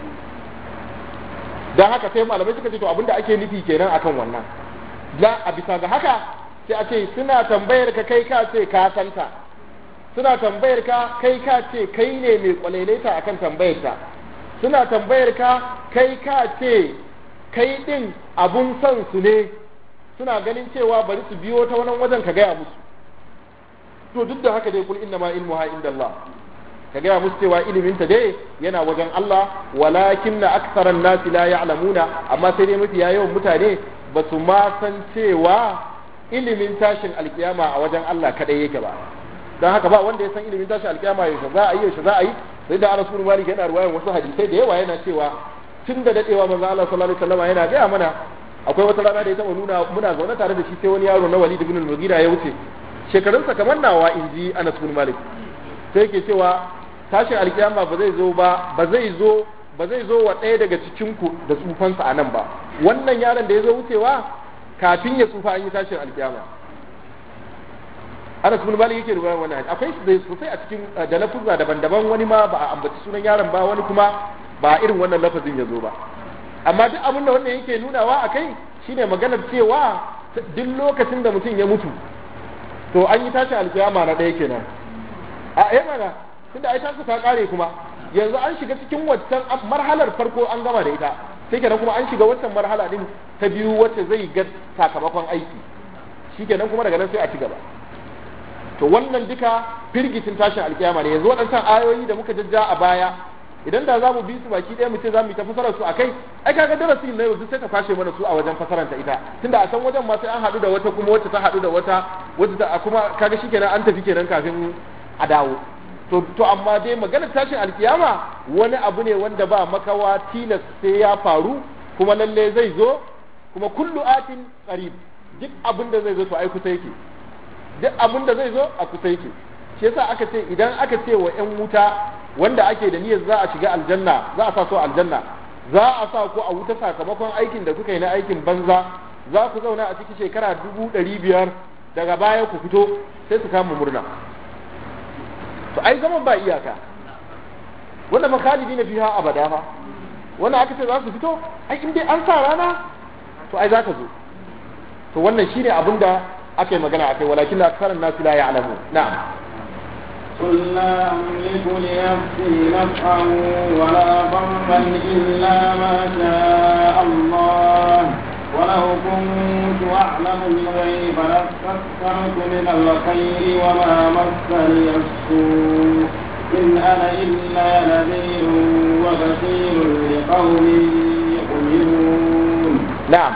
dan haka sai malamai suka ce to abinda ake nufi kenan akan wannan la a bisa ga haka sai a ce suna tambayar ka kai ka ce ka santa suna tambayar ka kai ka ce kai ne mai kwaleleta akan tambayar ta suna tambayar ka kai ka ce kai din abun son su ne suna ganin cewa bari su biyo ta wannan wajen ka gaya musu to duk da haka dai kul inna ma ilmuha indallah ka gaya musu cewa ilimin ta dai yana wajen Allah walakinna aktharan nasi la ya'lamuna amma sai dai mafi yawan mutane ba su ma san cewa ilimin tashin alkiyama a wajen Allah kadai yake ba dan haka ba wanda ya san ilimin tashin alkiyama yaushe za a yi yaushe za a yi sai da Anas bin Malik yana ruwayan wasu hadisai da yawa yana cewa tun da dadewa manzo Allah sallallahu alaihi wasallam yana gaya mana akwai wata rana da ya taba nuna muna zaune tare da shi sai wani yaro na Walid ibn al-Mughira ya wuce shekarunsa kamar nawa inji Anas bin Malik sai yake cewa tashin alkiyama ba zai zo ba ba zai zo ba zai zo wa ɗaya daga cikin ku da tsufansa a nan ba wannan yaron da ya zo wucewa kafin ya tsufa an yi tashin alkiyama Anas bin Malik yake rubuta wannan akwai su sosai a cikin da lafuzza daban-daban wani ma ba a ambaci sunan yaron ba wani kuma ba irin wannan lafazin ya zo ba amma duk abin da wannan yake nunawa akai shine maganar cewa duk lokacin da mutum ya mutu to an yi tashin alkiyama na ɗaya kenan a eh mana tunda ai tasu ta kare kuma yanzu an shiga cikin waccan marhalar farko an gama da ita sai kenan kuma an shiga waccan marhala din ta biyu wacce zai ga sakamakon aiki shikenan kuma daga nan sai a ci gaba to wannan duka firgitin tashin alkiyama ne yanzu waɗancan ayoyi da muka jajja a baya idan da zamu bi su baki ɗaya mu ce zamu yi ta fasarar su akai ai kaga darasin na yanzu sai ka kwashe mana su a wajen fasarar ta ita tunda a san wajen ma sai an haɗu da wata kuma wacce ta haɗu da wata wacce ta kuma kaga shikenan an tafi kenan kafin a dawo to to amma dai maganar tashin alkiyama wani abu ne wanda ba makawa tilas sai ya faru kuma lalle zai zo kuma kullu atin qarib duk abin da zai zo to ai kusa yake duk abin da zai zo a kusa yake shi yasa aka ce idan aka ce wa ƴan wuta wanda ake da niyyar za a shiga aljanna za a sa su aljanna za a sa ku a wuta sakamakon aikin da kuka yi na aikin banza za ku zauna a cikin shekara dubu ɗari biyar daga baya ku fito sai su kama murna to ai zaman ba iyaka wanda makhalidi na fiha abada fa wanda aka ce za su fito ai in dai an sa rana to ai za ka zo to wannan shine abinda aka yi magana akai walakin aktharun nas la ya'lamu na'am قل لا أملك لنفسي نفعا ولا ضرا إلا ما شاء الله ولو كنت أعلم الغيب لاستكثرت من الخير وما مسني السوء إن أنا إلا نذير وبشير لقوم يؤمنون. نعم.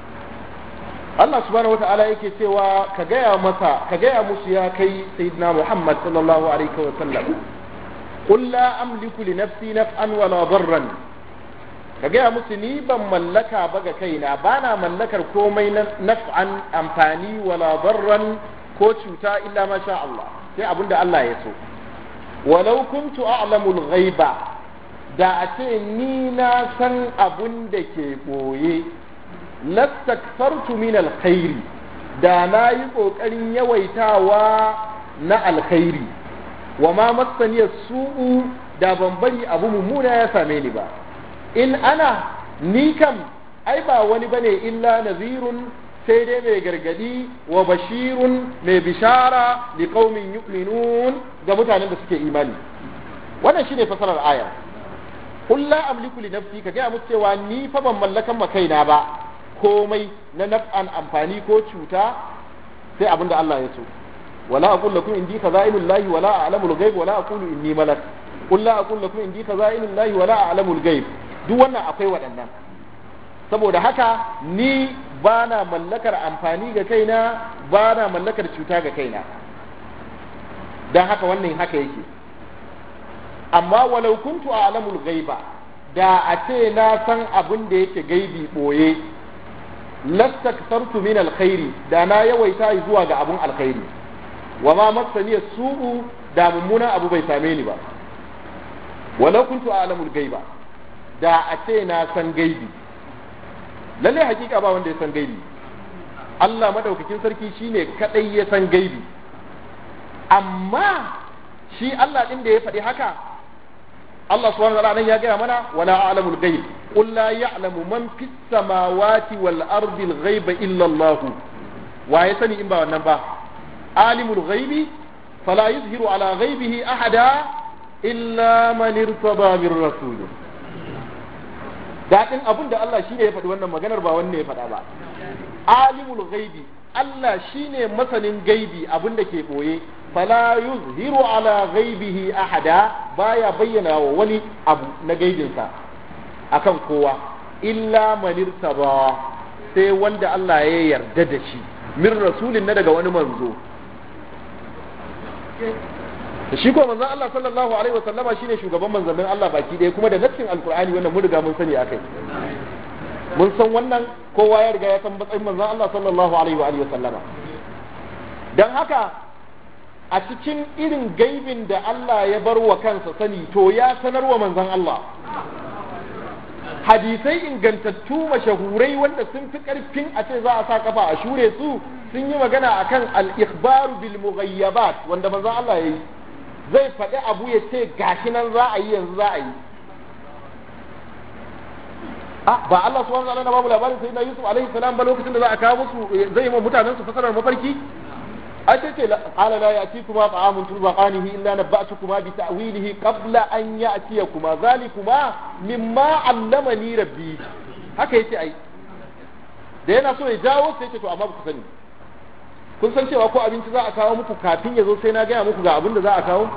Allah subhanahu wa ta'ala yake cewa ka gaya masa ka gaya musu ya kai sayyidina Muhammad sallallahu alaihi wa sallam qul la amliku li nafsi naf'an wala darran ka gaya musu ni ban mallaka ba ga kaina bana mallakar komai naf'an amfani wala darran ko cuta illa ma sha Allah sai abinda Allah ya so walau kuntu a'lamu al-ghaiba da a ce ni na san abun da ke boye lastakfartu min alkhairi da na yi ƙoƙarin yawaitawa na alkhairi wa ma masani su'u da ban bari abu mummuna ya same ni ba in ana ni kam ai ba wani bane illa nazirun sai dai mai gargadi wa bashirun mai bishara li qaumin yu'minun ga mutanen da suke imani wannan shine fasarar aya qul la amliku li nafsi ka ga mu cewa ni fa ban mallakan ma kaina ba komai na naf'an amfani ko cuta sai abinda Allah ya so wala aqul lakum indi khaza'inul lahi wala a'lamul ghaib wala aqulu inni malak qul la aqul lakum indi khaza'inul lahi wala a'lamul ghaib duk wannan akwai waɗannan saboda haka ni bana mallakar amfani ga kaina bana mallakar cuta ga kaina dan haka wannan haka yake amma walau kuntu a'lamul ghaiba da a ce na san abin da yake gaibi boye lastaktartu min alkhairi da na yawaita zuwa ga abun alkhairi wa ma massani su'u da mummuna abu bai same ni ba walau kuntu a'lamul gaiba da a ce na san gaibi lalle hakika ba wanda ya san gaibi Allah madaukakin sarki shine kadai ya san gaibi amma shi Allah din da ya faɗi haka Allah subhanahu wa ta'ala ya gaya mana wala a'lamul ghaib qul la ya'lamu man fis samawati wal ardi al ghaiba illa Allah wa ya sani in ba wannan ba alimul ghaibi fala yuzhiru ala ghaibihi ahada illa man irtada min rasul dadin abin da Allah shine ya faɗi wannan maganar ba wanne ya faɗa ba alimul ghaibi Allah shine masanin gaibi abin da ke boye fala yuzhiru ala ghaibihi ahada baya bayyana wa wani abu na gaibinsa akan kowa illa man irtaba sai wanda Allah ya yarda da shi min rasulin na daga wani manzo shi ko manzon Allah sallallahu alaihi wasallama shine shugaban manzannin Allah baki ɗaya kuma da nassin alqur'ani wannan mun riga mun sani akai mun san wannan kowa ya riga ya san matsayin manzon Allah sallallahu alaihi wa alihi wasallama dan haka a cikin irin gaibin da Allah ya bar wa kansa sani to ya sanar wa manzon Allah hadisai ingantattu mashahurai wanda sun fi karfin a ce za a sa kafa a shure su sun yi magana akan al-ikhbaru bil mughayyabat wanda manzon Allah yayi zai faɗi abu ya ce gashi nan za a yi yanzu za a yi ba Allah subhanahu wa ta'ala na babu labarin sayyidina Yusuf alaihi salam ba lokacin da za a kawo musu zai yi wa mutanen su fasarar mafarki ai ce qala la ya'tikuma ta'amun turbaqanihi illa nabba'tukuma bi ta'wilihi qabla an ya'tiyakuma zalikuma mimma 'allamani rabbi haka yace ai da yana so ya jawo sai ce to amma ku sani kun san cewa ko abinci za a kawo muku kafin ya zo sai na gaya muku ga abin da za a kawo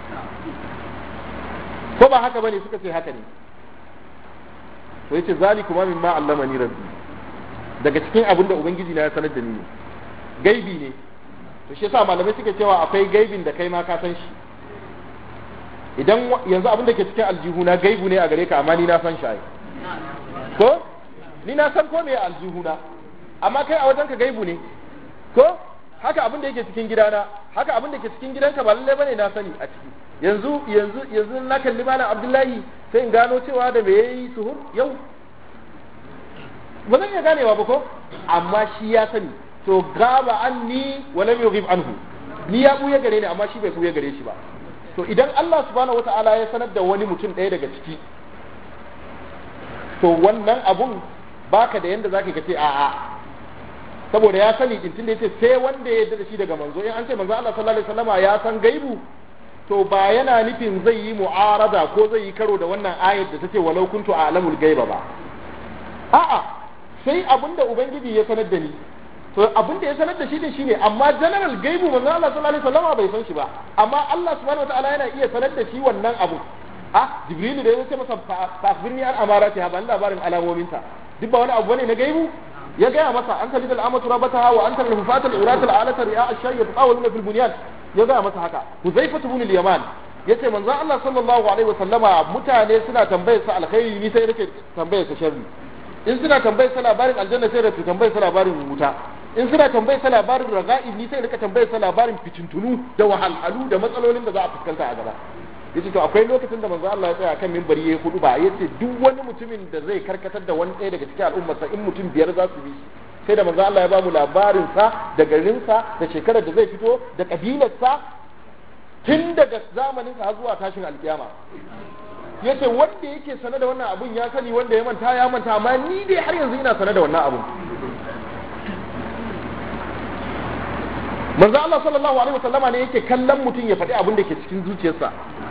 ko ba haka bane suka ce haka ne to yace zalikuma mimma 'allamani rabbi daga cikin abin da ubangiji na ya sanar da ni ne gaibi ne to shi yasa malamai suke cewa akwai gaibin da kai ma ka san shi idan yanzu abin da ke cikin aljihuna gaibu ne a gare ka amma ni na san shi ai ko ni na san ko me aljihuna amma kai a wajen ka gaibu ne ko haka abin da yake cikin gidana haka abin da ke cikin gidanka ba lalle bane na sani a ciki yanzu yanzu yanzu na kalli malam Abdullahi sai in gano cewa da me yayi suhur yau ba zan iya ganewa ba ko amma shi ya sani to gaba anni wa lam yughib anhu ni ya buya gare ni amma shi bai buya gare shi ba to idan Allah subhanahu wataala ya sanar da wani mutum ɗaya daga ciki to wannan abun baka da yanda zaka kace a'a saboda ya sani din tunda yace sai wanda ya yarda da shi daga manzo in an ce manzo Allah sallallahu alaihi wasallama ya san gaibu to ba yana nufin zai yi mu'arada ko zai yi karo da wannan ayat da take walau kuntu a'lamul gaiba ba a'a sai abinda ubangiji ya sanar da ni to abinda ya sanar da shi ne shine amma general gaibu manzo Allah sallallahu alaihi wasallam bai san shi ba amma Allah subhanahu wataala yana iya sanar da shi wannan abu a jibrilu da ya ce masa fasbirni an amarati ha ban labarin alamominta duk ba wani abu bane na gaibu ya gaya masa an kalli da al'amatu rabataha wa anta al-hufatul uratul alata ri'a ash-shayy yatawaluna fil bunyan ya gaya masa haka Huzaifa ibn al-Yaman yace manzo Allah sallallahu alaihi wasallama mutane suna tambayar sa alkhairi ni sai nake tambayar sa sharri in suna tambayar sa labarin aljanna sai nake tambayar sa labarin wuta in suna tambayar sa labarin raga'ib ni sai nake tambayar sa labarin fitintunu da wahalhalu da matsalolin da za a fuskanta a gaba yace to akwai lokacin da manzo Allah ya tsaya kan minbari yayi hudu ba yace duk wani mutumin da zai karkatar da wani ɗaya daga cikin al'ummarsa in mutum biyar za su bi shi sai da manzo Allah ya ba mu labarin sa da garin sa da shekarar da zai fito da kabilar sa tun daga zamanin sa zuwa tashin alkiyama yace wanda yake sanar da wannan abun ya sani wanda ya manta ya manta amma ni dai har yanzu ina sanar da wannan abun manzo Allah sallallahu alaihi wasallama ne yake kallon mutum ya faɗi abin da ke cikin zuciyarsa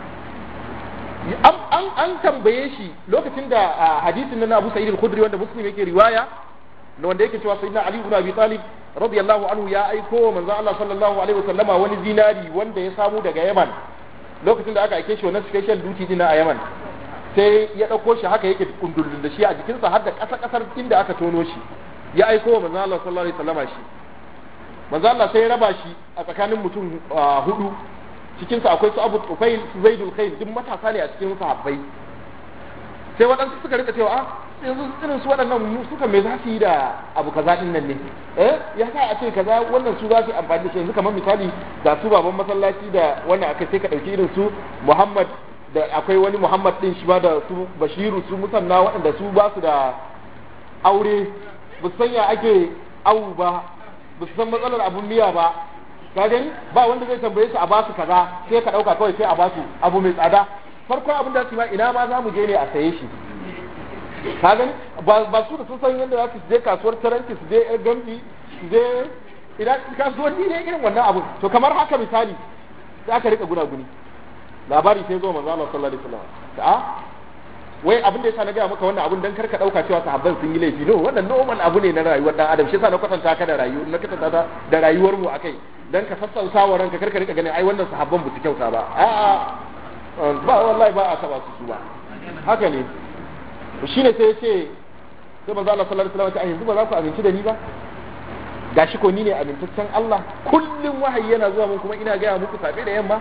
an an an tambaye shi lokacin da hadisin na Abu Sa'id al-Khudri wanda Muslim yake riwaya na wanda yake cewa sayyidina Ali ibn Abi Talib radiyallahu anhu ya aiko manzo Allah sallallahu alaihi wasallama wani zinari wanda ya samu daga Yaman lokacin da aka aike shi wannan special duty din a Yaman sai ya dauko shi haka yake kundullun da shi a jikinsa har da ƙasa ƙasar inda aka tono shi ya aiko manzo Allah sallallahu alaihi wasallama shi manzo Allah sai ya raba shi a tsakanin mutum hudu cikin su akwai su Abu Tufail su Zaidul Khayl duk matasa ne a cikin sahabbai sai waɗansu suka rika cewa a yanzu irin su waɗannan suka me za su yi da abu kaza din nan ne eh ya sa a ce kaza wannan su za su amfani da shi yanzu kamar misali da su baban masallaci da wannan aka sai ka dauki irin su Muhammad da akwai wani Muhammad din shi ba da su Bashiru su musanna waɗanda su ba su da aure ba san ya ake awu ba ba su san matsalar abun miya ba ka gani ba wanda zai tambaye su a basu kaza sai ka dauka kawai sai a basu abu mai tsada farko abin da su ma ina ma za mu je ne a saye shi ka gani ba su da sun san yadda za su je kasuwar taranki su je yar gambi su je ina kasuwanni ne irin wannan abu to kamar haka misali sai aka rika gunaguni labari sai zo manzo Allah sallallahu alaihi wasallam a wai abin da yasa na gaya maka wannan abun dan karka dauka cewa sahabban sun yi laifi no wannan normal abu ne na rayuwar dan adam shi yasa na kwatanta ka da rayuwar na kwatanta ta da rayuwar mu akai dan ka sassauta wa ranka karka rika ganin ai wannan sahabban ba su kyauta ba a'a ba wallahi ba a taba su su ba haka ne shine sai yace sai manzo Allah sallallahu alaihi wasallam ya yanzu ba za ku aminci da ni ba gashi ko ni ne amintaccen Allah kullum wahayi yana zuwa mun kuma ina gaya muku safe da yamma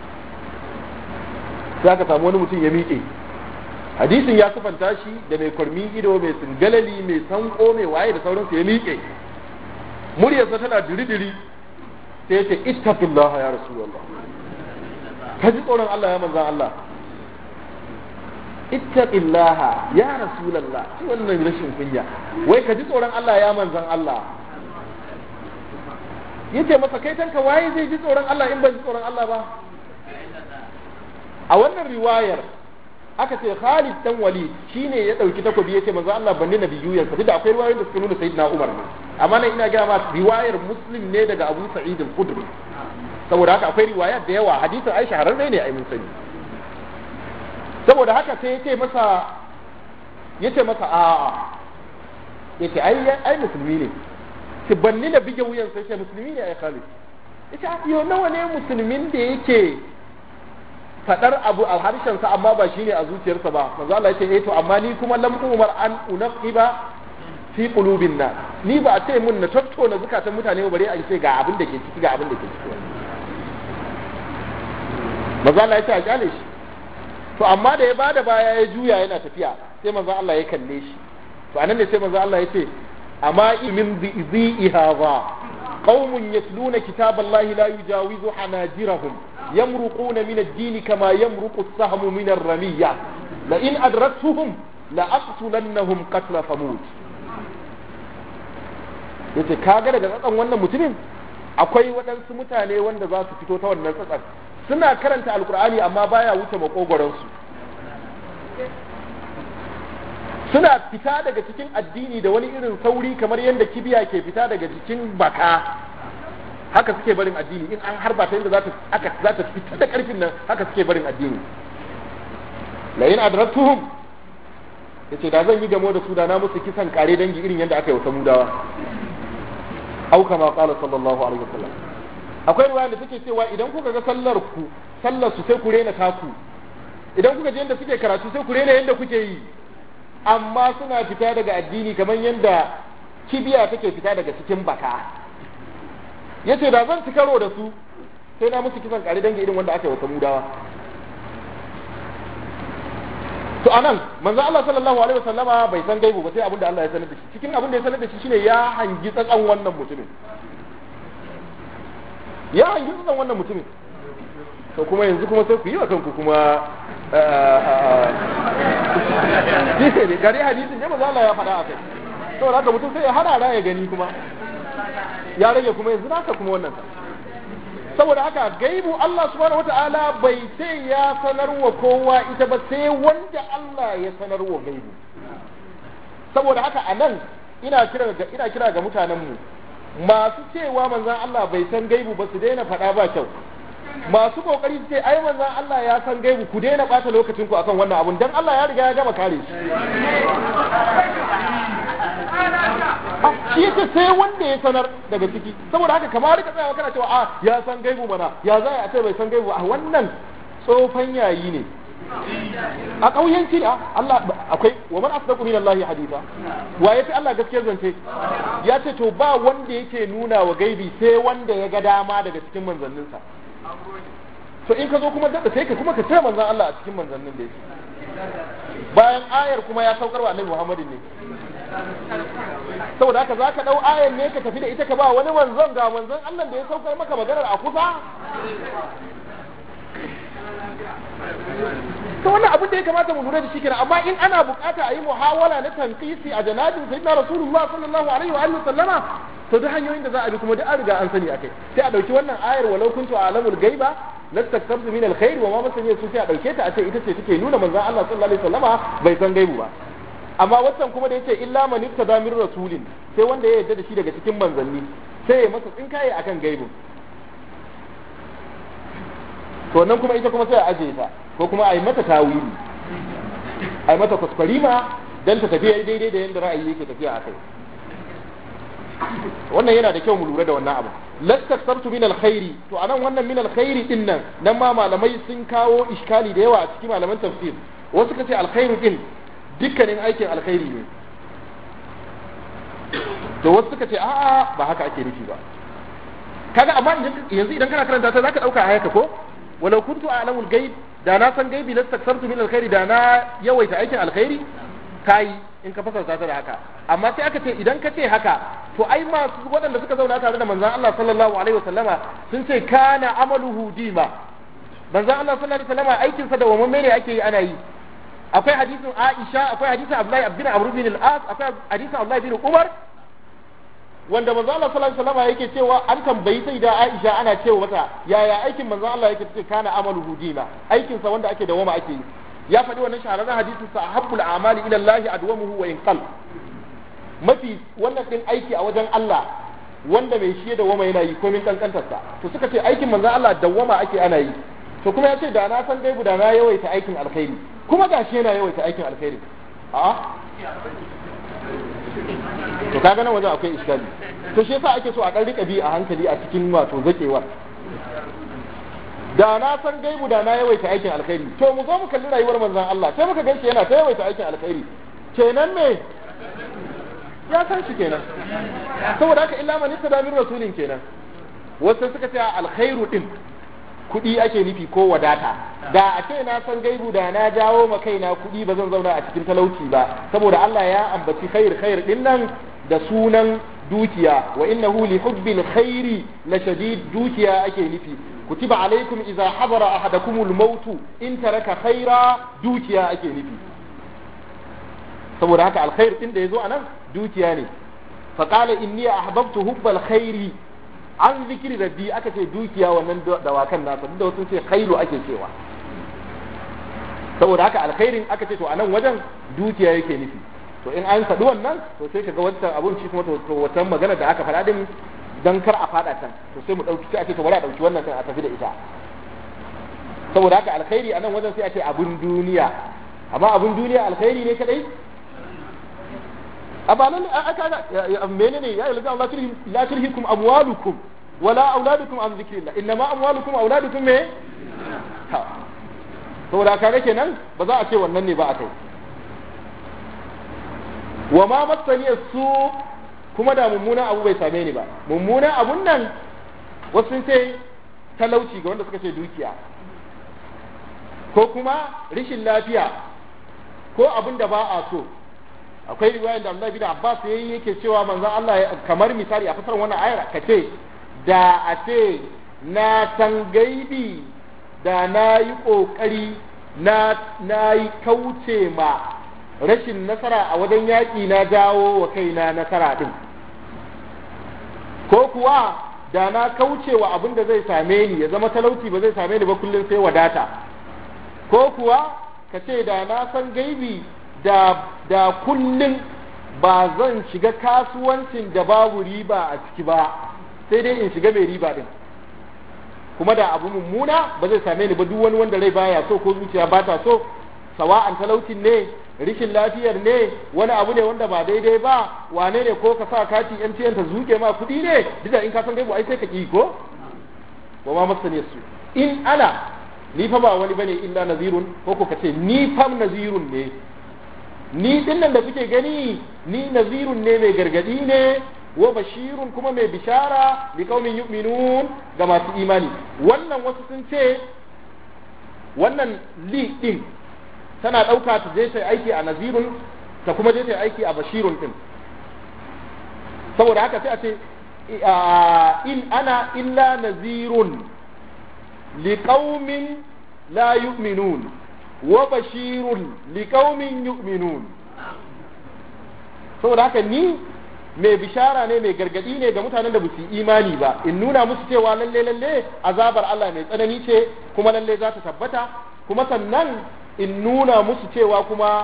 sai ka samu wani mutum ya miƙe hadisin ya sufanta shi da mai kwarmi ido mai singalali mai sanko mai waye da sauransu ya miƙe muryarsa tana diri-diri sai ya ce ittaqillaha ya rasulullah ka ji tsoron Allah ya manzan Allah ittaqillaha ya rasulullah shi wannan rashin kunya wai ka ji tsoron Allah ya manzan Allah yace masa kai tanka waye zai ji tsoron Allah in ban ji tsoron Allah ba a wannan riwayar aka ce Khalid dan Walid shine ya dauki takobi yace manzo Allah banne nabiyuyan sa da akwai riwayoyin da suka nuna sayyidina Umar ne amma nan ina ga ma riwayar Muslim ne daga Abu Sa'id al-Khudri saboda haka akwai riwaya da yawa hadisin Aisha hararre ne ai mun sani saboda haka sai yace masa yace masa a'a yace ai ai musulmi ne ki banne nabiyuyan sai yace musulmi ne ai Khalid yace yo nawa ne musulmin da yake fadar abu a harshensa amma ba shine a zuciyarsa ba manzo Allah yace eh to amma ni kuma lam umar an unaqiba fi qulubin nas ni ba a ce mun na tattona zukatan mutane bare a ce ga abin da ke ciki ga abin da ke ciki manzo Allah yace a kyale shi to amma da ya bada baya ya juya yana tafiya sai manzo Allah ya kalle shi to anan ne sai manzo Allah yace amma min dhi'i hadha qaumun yatluna kitaballahi la yujawizu hanajirahum يمرقون من الدين كما يمرق السهم من الرمية لئن أدركتهم لأقتلنهم قتل ثمود yace kaga daga tsatsan wannan mutumin akwai waɗansu mutane wanda za su fito ta wannan tsatsan suna karanta alkur'ani amma baya wuce makogoransu suna fita daga cikin addini da wani irin sauri kamar yadda kibiya ke fita daga cikin baka haka suke barin addini in an harba ta yadda za ta aka za ta fitar da karfin nan haka suke barin addini la in adraktuhum yace da zan yi gamo da su da na musu kisan kare dangi irin yadda aka yi wa samudawa au kama qala sallallahu alaihi wasallam akwai ruwaya da take cewa idan kuka ga sallar ku sallar su sai ku rena taku idan kuka je yadda suke karatu sai ku rena yadda kuke yi amma suna fita daga addini kamar yadda kibiya take fita daga cikin baka yace da zan ci karo da su sai na musu kisan kare dangi irin wanda aka yi wa samudawa to anan manzo Allah sallallahu alaihi wasallama bai san gaibu ba sai abinda Allah ya sanar da shi cikin abinda ya sanar da shi shine ya hangi tsatsan wannan mutumin ya hangi tsatsan wannan mutumin to kuma yanzu kuma sai ku yi wa kanku kuma kike ne gari hadisin ne manzo Allah ya faɗa a kai to haka mutum sai ya hada ya gani kuma ya rage kuma yanzu naka kuma wannan saboda haka gaibu Allah subhanahu wata'ala bai ce ya sanarwa kowa ita ba sai wanda Allah ya sanarwa gaibu saboda haka anan ina kira ga ina kira ga mutanen mu masu cewa manzon Allah bai san gaibu ba su daina faɗa ba kyau masu kokari su ce ai manzon Allah ya san gaibu ku daina bata lokacin ku akan wannan abun dan Allah ya riga ya gama kare shi shi yake sai wanda ya sanar daga ciki saboda haka kamar rika tsayawa kana cewa a ya san gaibu mana ya za a ce bai san gaibu a wannan tsofan yayi ne a kauyanci da Allah akwai wa man asdaqu min Allah haditha wa yace Allah gaskiyar zance ya ce to ba wanda yake nuna wa gaibi sai wanda ya ga dama daga cikin manzanninsa to in ka zo kuma da sai ka kuma ka ce manzon Allah a cikin manzannin da yake bayan ayar kuma ya saukar wa Annabi Muhammadin ne saboda haka zaka dau ayar ne ka tafi da ita ka ba wani manzon ga manzon Allah da ya saukar maka maganar a kusa to wannan abin da ya kamata mu lura da shi kenan amma in ana bukata a yi muhawala na tanqisi a janabin sayyidina rasulullah sallallahu alaihi wa alihi sallama to duk hanyoyin da za a bi kuma duk an riga an sani akai sai a dauki wannan ayar walau kuntu a'lamul ghaiba lastaktabtu min alkhair wa ma masani su sai a dauke ta a ce ita ce take nuna manzon Allah sallallahu alaihi wasallama bai san gaibu ba amma wannan kuma da yace illa man ittada min rasulin sai wanda ya yarda da shi daga cikin manzanni sai ya masa tsinkaye akan gaibu to nan kuma ita kuma sai a aje ta ko kuma a yi mata tawili a yi mata kwaskwarima dan ta tafiya daidai da yanda ra'ayi yake tafiya akai wannan yana da kyau mu lura da wannan abu lastaktabtu min alkhairi to anan wannan min alkhairi din nan nan ma malamai sun kawo iskali da yawa a cikin malaman tafsir wasu kace alkhairu din dukkanin aikin alkhairi ne to wasu suka ce a'a ba haka ake nufi ba kaga amma yanzu idan kana karanta ta zaka dauka ayata ko walau kuntu a'lamul ghaib da na san gaibi lastaktabtu min alkhairi da na yawaita aikin alkhairi kai in ka fasarta ta da haka amma sai aka ce idan ka ce haka to ai masu waɗanda suka zauna tare da manzon Allah sallallahu alaihi wasallama sun ce kana amaluhu dima manzon Allah sallallahu alaihi wasallama aikin sa da wamamme ne ake yi ana yi akwai hadisin Aisha akwai hadisin Abdullahi ibn Amr bin al-As akwai hadisin Abdullahi bin Umar wanda manzon Allah sallallahu alaihi wasallama yake cewa an tambayi sai da Aisha ana cewa mata yaya aikin manzon Allah yake ce kana amaluhu dima aikin sa wanda ake dawama ake yi ya faɗi wannan shahararren hadisin sa habbul a'mali ila Allah adwamuhu wa inqal mafi wannan din aiki a wajen Allah wanda mai shi da wama yana yi komin kankantar sa to suka ce aikin manzo Allah dawama ake ana yi to kuma ya ce da na san dai da na yawaita aikin alkhairi kuma gashi yana yawaita aikin alkhairi a'a to kaga nan wajen akwai iskali to shi yasa ake so a dan rika bi a hankali a cikin wato zakewar da na san gaibu da na yawaita aikin alkhairi to mu zo mu kalli rayuwar manzon Allah sai muka ganshi yana ta yawaita aikin alkhairi kenan me ya san shi kenan saboda haka illa man ittada min rasulin kenan wasu suka ce alkhairu din kudi ake nufi ko wadata da a ce na san gaibu da na jawo ma kaina kudi ba zan zauna a cikin talauci ba saboda Allah ya ambaci khair khair din nan da sunan dukiya wa innahu li hubbil khairi la shadid dukiya ake nufi kutiba alaikum idza hadara ahadakumul maut in taraka khaira dukiya ake nufi saboda haka alkhair din da yazo anan dukiya ne fa qala inni ahbabtu hubbal khairi an zikri rabbi aka ce dukiya wannan dawakan nasa duk da wasu ce khairu ake cewa saboda haka alkhairin aka ce to anan wajen dukiya yake nufi to in an faɗi wannan to sai kaga wancan abun shi kuma to wancan magana da aka faɗa din dan kar a fada can to sai mu dauki sai a ce to bari a dauki wannan sai a tafi da ita saboda haka alkhairi a nan wajen sai a ce abun duniya amma abun duniya alkhairi ne kadai a ba nan aka ga menene ya yi Allah turhi la turhikum amwalukum wala auladukum an zikrillah inma amwalukum auladukum me ha saboda kaga kenan ba za a ce wannan ne ba a kai wa ma masani su kuma da mummunan abu bai same ni ba mummunan abun nan wasu sun ce talauci ga wanda suka ce dukiya ko kuma rishin lafiya ko abin da ba a so akwai riwayar da Abdullahi bin Abbas yayi yake cewa manzon Allah kamar misali a fasar wannan ayar kace da a ce na san gaibi da na yi kokari na na yi kauce ma rashin nasara a wajen yaƙi na dawo wa kaina nasara din ko kuwa da na kauce wa abin da zai same ni ya zama talauci ba zai same ni ba kullum sai wadata ko kuwa ka ce da na san gaibi da da kullum ba zan shiga kasuwancin da babu riba a ciki ba sai dai in shiga mai riba din kuma da abu mummuna ba zai same ni ba duk wani wanda rai baya so ko zuciya ba ta so sawa'an talaucin ne rishin lafiyar ne wani abu ne wanda ba daidai ba wane ne ko ka sa kati M T N ta zuke ma kuɗi ne duk da in ka san gaibu ai sai ka ki ko ba ma masane su in ana ni fa ba wani bane illa nazirun ko ko kace ni fa nazirun ne ni dinnan da kuke gani ni nazirun ne mai gargadi ne wa bashirun kuma mai bishara li qaumin yu'minun ga masu imani wannan wasu sun ce wannan li din tana dauka ta je ta aiki a nazirun ta kuma je ta aiki a bashirun din saboda haka sai a ce in ana illa nazirun لقوم لا يؤمنون وبشير لقوم يؤمنون saboda haka ni mai bishara ne mai gargadi ne ga mutanen da ba su imani ba in nuna musu cewa lalle lalle azabar Allah mai tsanani ce kuma lalle za ta tabbata kuma sannan in nuna musu cewa kuma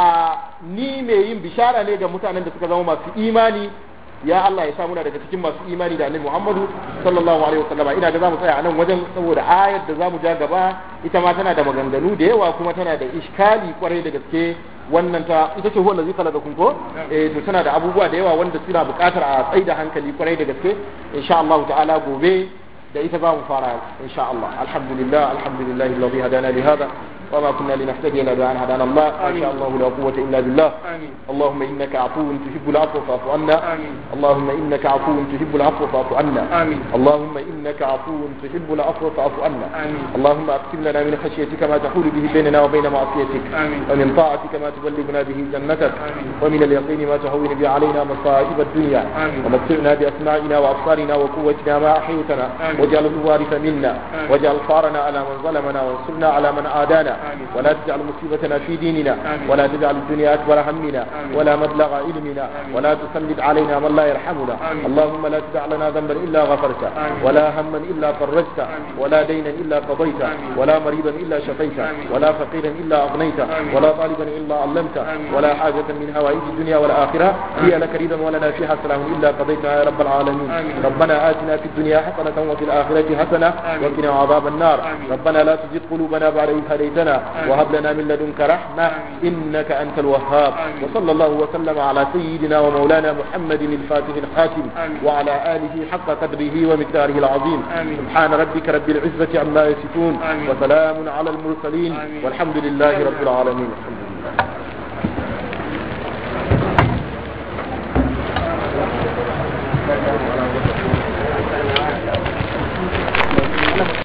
a ni mai yin bishara ne ga mutanen da suka zama masu imani ya Allah ya samu daga cikin masu imani da annabi Muhammadu sallallahu alaihi wasallama ina ga zamu tsaya a nan wajen saboda ayar da zamu ja gaba ita ma tana da maganganu da yawa kuma tana da iskali kwarai da gaske wannan ta ita ce huwa allazi khalaqakum ko eh to tana da abubuwa da yawa wanda suna buƙatar a tsaida hankali kwarai da gaske insha Allah ta'ala gobe da ita zamu fara insha Allah alhamdulillah alhamdulillah alladhi hadana li hada وما كنا لنهتدي لولا أن هدانا الله ما شاء الله لا قوة إلا بالله آمين. اللهم إنك عفو تحب العفو فاعف عنا آمين. اللهم إنك عفو تحب العفو فاعف عنا آمين. اللهم إنك عفو تحب العفو فاعف عنا آمين. اللهم أقسم لنا من خشيتك ما تحول به بيننا وبين معصيتك آمين. ومن طاعتك ما تبلغنا به جنتك آمين. ومن اليقين ما تهون به علينا مصائب الدنيا ومتعنا بأسماعنا وأبصارنا وقوتنا ما أحيتنا واجعله الوارث منا واجعل ثارنا على من ظلمنا وانصرنا على من عادانا آمين. ولا تجعل مصيبتنا في ديننا آمين. ولا تجعل الدنيا أكبر همنا آمين. ولا مبلغ علمنا آمين. ولا تسلط علينا من لا يرحمنا آمين. اللهم لا تدع لنا ذنبا إلا غفرته ولا هما إلا فرجته ولا دينا إلا قضيته ولا مريضا إلا شفيته ولا فقيرا إلا أغنيته ولا طالبا إلا علمته ولا حاجة من هوائج الدنيا والآخرة هي لك رضا ولنا فيها سلام إلا قضيتها يا رب العالمين آمين. ربنا آتنا في الدنيا حسنة وفي الآخرة حسنة وقنا عذاب النار آمين. ربنا لا تزغ قلوبنا بعد إذ هديتنا وهب لنا من لدنك رحمة آمين. إنك أنت الوهاب آمين. وصلى الله وسلم على سيدنا ومولانا محمد الفاتح الخاتم آمين. وعلى آله حق قدره ومقداره العظيم آمين. سبحان ربك رب العزة عما يصفون وسلام على المرسلين آمين. والحمد لله رب العالمين. الحمد لله.